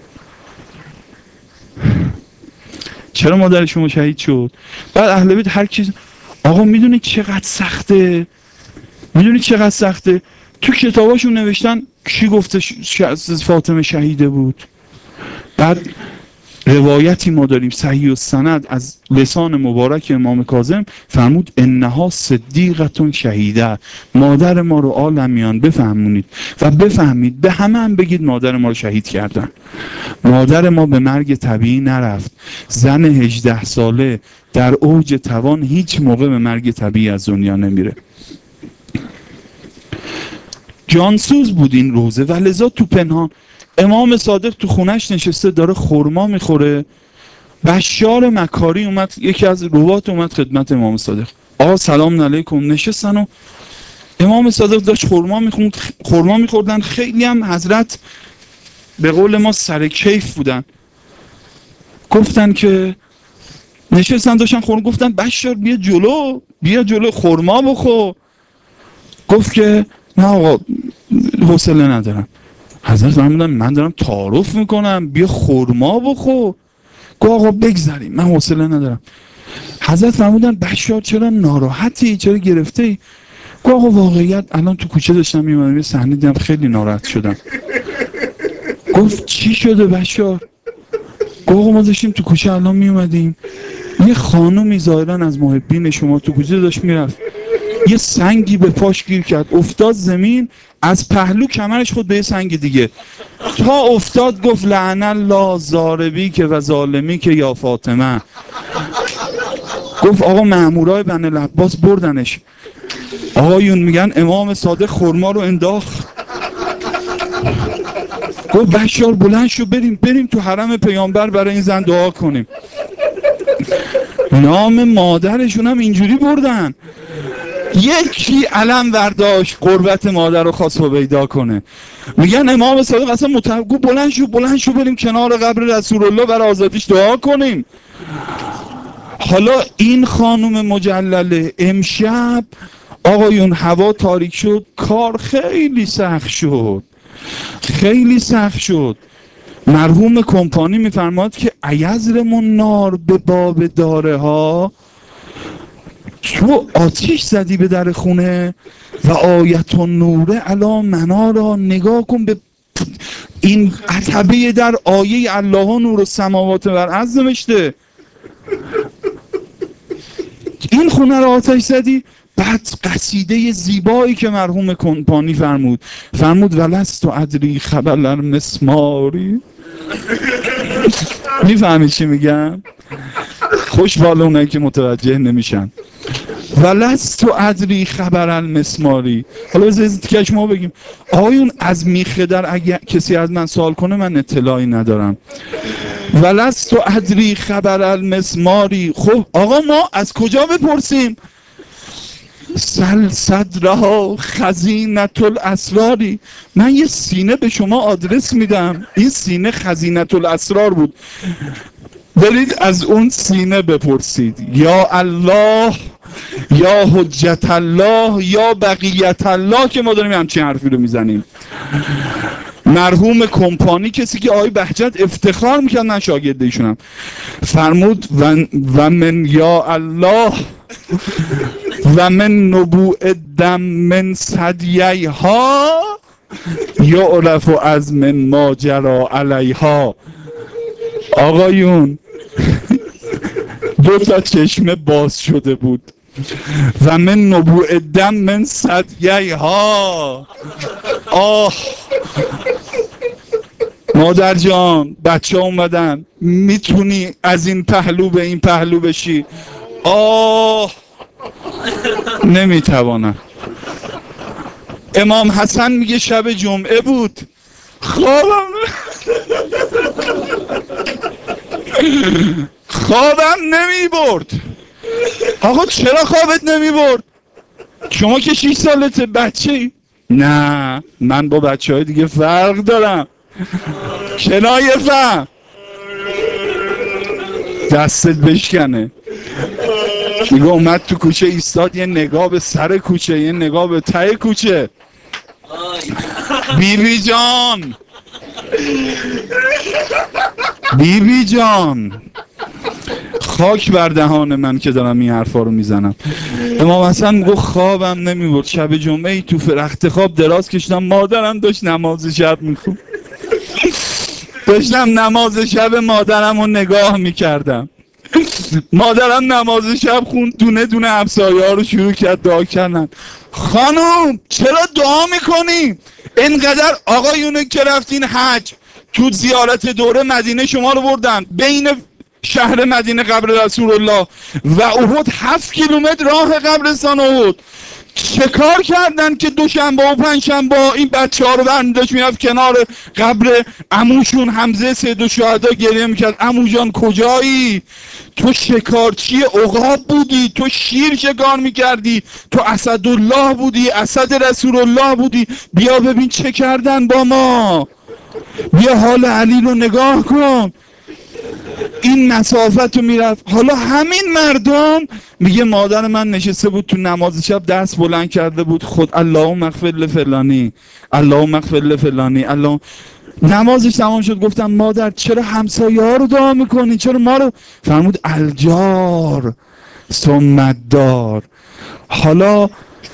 چرا مادر شما شهید شد؟ بعد اهل بیت هر کی آقا میدونی چقدر سخته؟ میدونی چقدر سخته؟ تو کتاباشون نوشتن کی گفته فاطمه شهیده بود؟ بعد روایتی ما داریم صحیح السند از لسان مبارک امام کاظم، فرمود انها صدیقه شهیده، مادر ما رو عالمیان بفهمونید و بفهمید، به همه هم بگید مادر ما رو شهید کردن. مادر ما به مرگ طبیعی نرفت، زن 18 ساله در اوج توان هیچ موقع به مرگ طبیعی از دنیا نمیره. جانسوز بود این روزه و لذا تو پنهان امام صادق تو خونش نشسته داره خرما میخوره، بشار مکاری اومد، یکی از روات اومد خدمت امام صادق، آقا سلام علیکم، نشستن و امام صادق داشت خرما میخوردن. خیلی هم حضرت به قول ما سر کیف بودن، گفتن که نشستن داشتن خورما، گفتن بشار بیا جلو خرما بخور. گفت که نه آقا حوصله ندارم. حضرت فرمودن من دارم تعارف میکنم، بیا خرما بخور. گفت آقا بگذاریم من حوصله ندارم. حضرت فرمودن بشار چرا ناراحتی، چرا گرفته؟ گفت آقا واقعیت الان تو کوچه داشتم میومدم یه صحنه دیدم خیلی ناراحت شدم. گفت چی شده بشار؟ گفت آقا ما داشتیم تو کوچه الان میومدیم، یه خانومی ظاهرا از محبین شما تو کوچه داشت میرفت، یه سنگی به پاش گیر کرد، افتاد زمین، از پهلو کمرش خود به یه سنگ دیگه تا افتاد، گفت لعن الله ضاربی که و ظالمی که یا فاطمه. گفت آقا مأمورای بنی العباس بردنش، آقایون میگن امام صادق خرما رو انداخت. گفت بشار بلند شو بریم تو حرم پیامبر برای این زن دعا کنیم. نام مادرشون هم اینجوری بردن، یکی علم برداشت قربت مادر رو خواست رو پیدا کنه. میگن امام صادق اصلا گفت بلند شو بریم کنار قبر رسول الله برای آزادیش دعا کنیم. حالا این خانم مجلله امشب آقایون هوا تاریک شد، کار خیلی سخت شد. مرحوم کمپانی میفرماد که ایزرمون نار به باب داره ها، تو آتیش زدی به در خونه و آیت النور علی منارا، نگاه کن به این عتبه در آیه الله نور السماوات والارض نوشته، این خونه رو آتش زدی. بعد قصیده زیبایی که مرحوم کمپانی فرمود ولست و ادری خبر مسماری. میفهمی چی میگم؟ خوش بالا اونایی که متوجه نمیشن. ولست و ادری خبر المسماری. حالا بذارید که شما بگیم آقایون از میخه در اگه کسی از من سوال کنه من اطلاعی ندارم. ولست و ادری خبر المسماری. خب آقا ما از کجا بپرسیم؟ سل صدرها خزینة الاسراری. من یه سینه به شما آدرس میدم، این سینه خزینة الاسرار بود، برید از اون سینه بپرسید. یا الله، یا حجت الله، یا بقیت الله، که ما داریم همچین حرفی رو میزنیم. مرحوم کمپانی، کسی که آقای بهجت افتخار میکرد من شاگرد ایشونم، فرمود و من یا الله و من نبوء دم من ثدییها یعرف از من ما جری علیها. آقایون دو تا چشمه باز شده بود. و من نبوء دم من ثدییها. آه مادر جان، بچه اومدن، میتونی از این پهلو به این پهلو بشی؟ آه نمیتوانم. امام حسن میگه شب جمعه بود، خوابم نمی برد. آقا چرا خوابت نمی برد؟ شما که 6 سالته، بچه ای؟ نه من با بچه های دیگه فرق دارم. کنایه فهم، دستت بشکنه. دیگه اومد تو کوچه ایستاد، یه نگاه به سر کوچه، یه نگاه به ته کوچه. بیبی جان، بیبی جان، خاک بر دهان من که دارم این حرفا رو میزنم. امام حسن گفت خوابم نمیبرد. شب جمعه ای تو رخت خواب دراز کشیدم، مادرم داشت نماز شب میخوند. داشتم نماز شب مادرم رو نگاه میکردم. مادرم نماز شب خوند، دونه دونه همسایه ها رو شروع کرد دعا کردن. خانم چرا دعا میکنی؟ اینقدر آقایونه که رفتین حج تو زیارت دوره مدینه شما رو بردن بین شهر مدینه قبر رسول الله و احد 7 کیلومتر راه قبرستان احد، چه کار کردن که دوشنبه و پنجشنبه این بچه ها رو برمیداشت میرفت کنار قبر عموشون حمزه سید الشهدا گریه میکرد. عمو جان کجایی؟ تو شکارچی عقاب بودی، تو شیر شکار میکردی، تو اسدالله بودی، اسد رسول الله بودی، بیا ببین چه کردن با ما، بیا حال علی رو نگاه کن. این مسافت رو میرفت. حالا همین مردم، میگه مادر من نشسته بود تو نماز شب دست بلند کرده بود، خود اللهم اغفر لفلانی، اللهم اغفر لفلانی، اللهم. نمازش تمام شد، گفتم مادر چرا همسایه ها رو دعا میکنی، چرا ما رو؟ فرمود الجار ثم الدار. حالا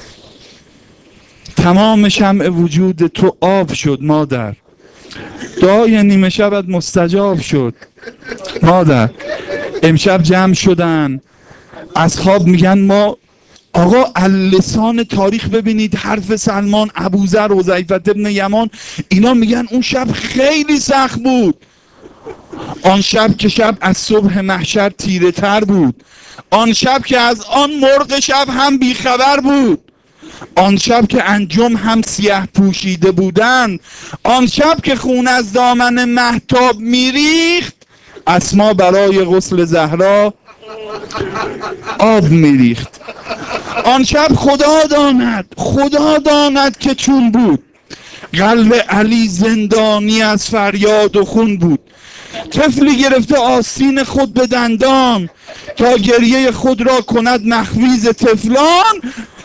تمام شمع وجود تو آب شد مادر، دعای نیمه شبت مستجاب شد مادر. امشب جمع شدن از خواب میگن ما آقا لسان تاریخ ببینید، حرف سلمان، ابوذر، حذیفه ابن یمان، اینا میگن اون شب خیلی سخت بود. آن شب که شب از صبح محشر تیره تر بود، آن شب که از آن مرغ شب هم بیخبر بود، آن شب که انجم هم سیاه پوشیده بودن، آن شب که خون از دامن مهتاب میریخت، اسما برای غسل زهرا آب میریخت. آن شب خدا داند که چون بود، قلب علی زندانی از فریاد و خون بود. طفلی گرفته آستین خود به دندان، تا گریه خود را کند مخویز طفلان.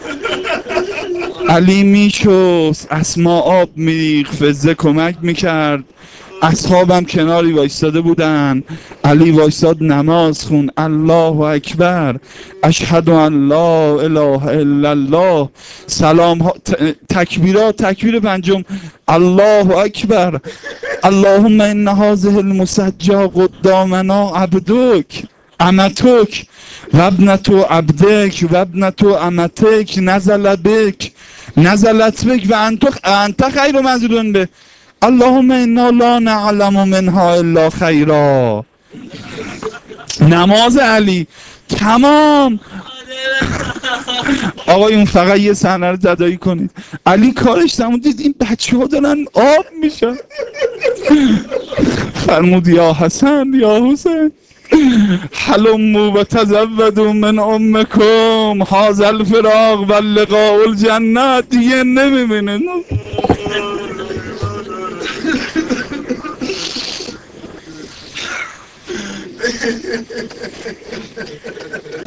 علی میشست، اسما آب میریخت، فزه کمک میکرد، اصحابم کناری وایستاده بودن. علی وایستاد نماز خون، الله اکبر، اشهد ان لا اله الا الله، سلام ها، تکبیرات، تکبیر پنجم الله اکبر، اللهم ان هذه المسجى قدامنا عبدک، امتک و ابنت عبدک و ابنت امتک نزل بک نزلت بک و انت خیر منزول به اللهم انا لا نعلم منها الا خیرا. نماز علی تمام. آقایون فقط یه صحنه رو تداعی کنید. علی کارش تموم دید این بچه ها دارن آب میشن، فرمود یا حسن یا حسین حلموا و تزودوا من امکم هذا الفراق و لقاء الجنه. دیگه نمیبینه.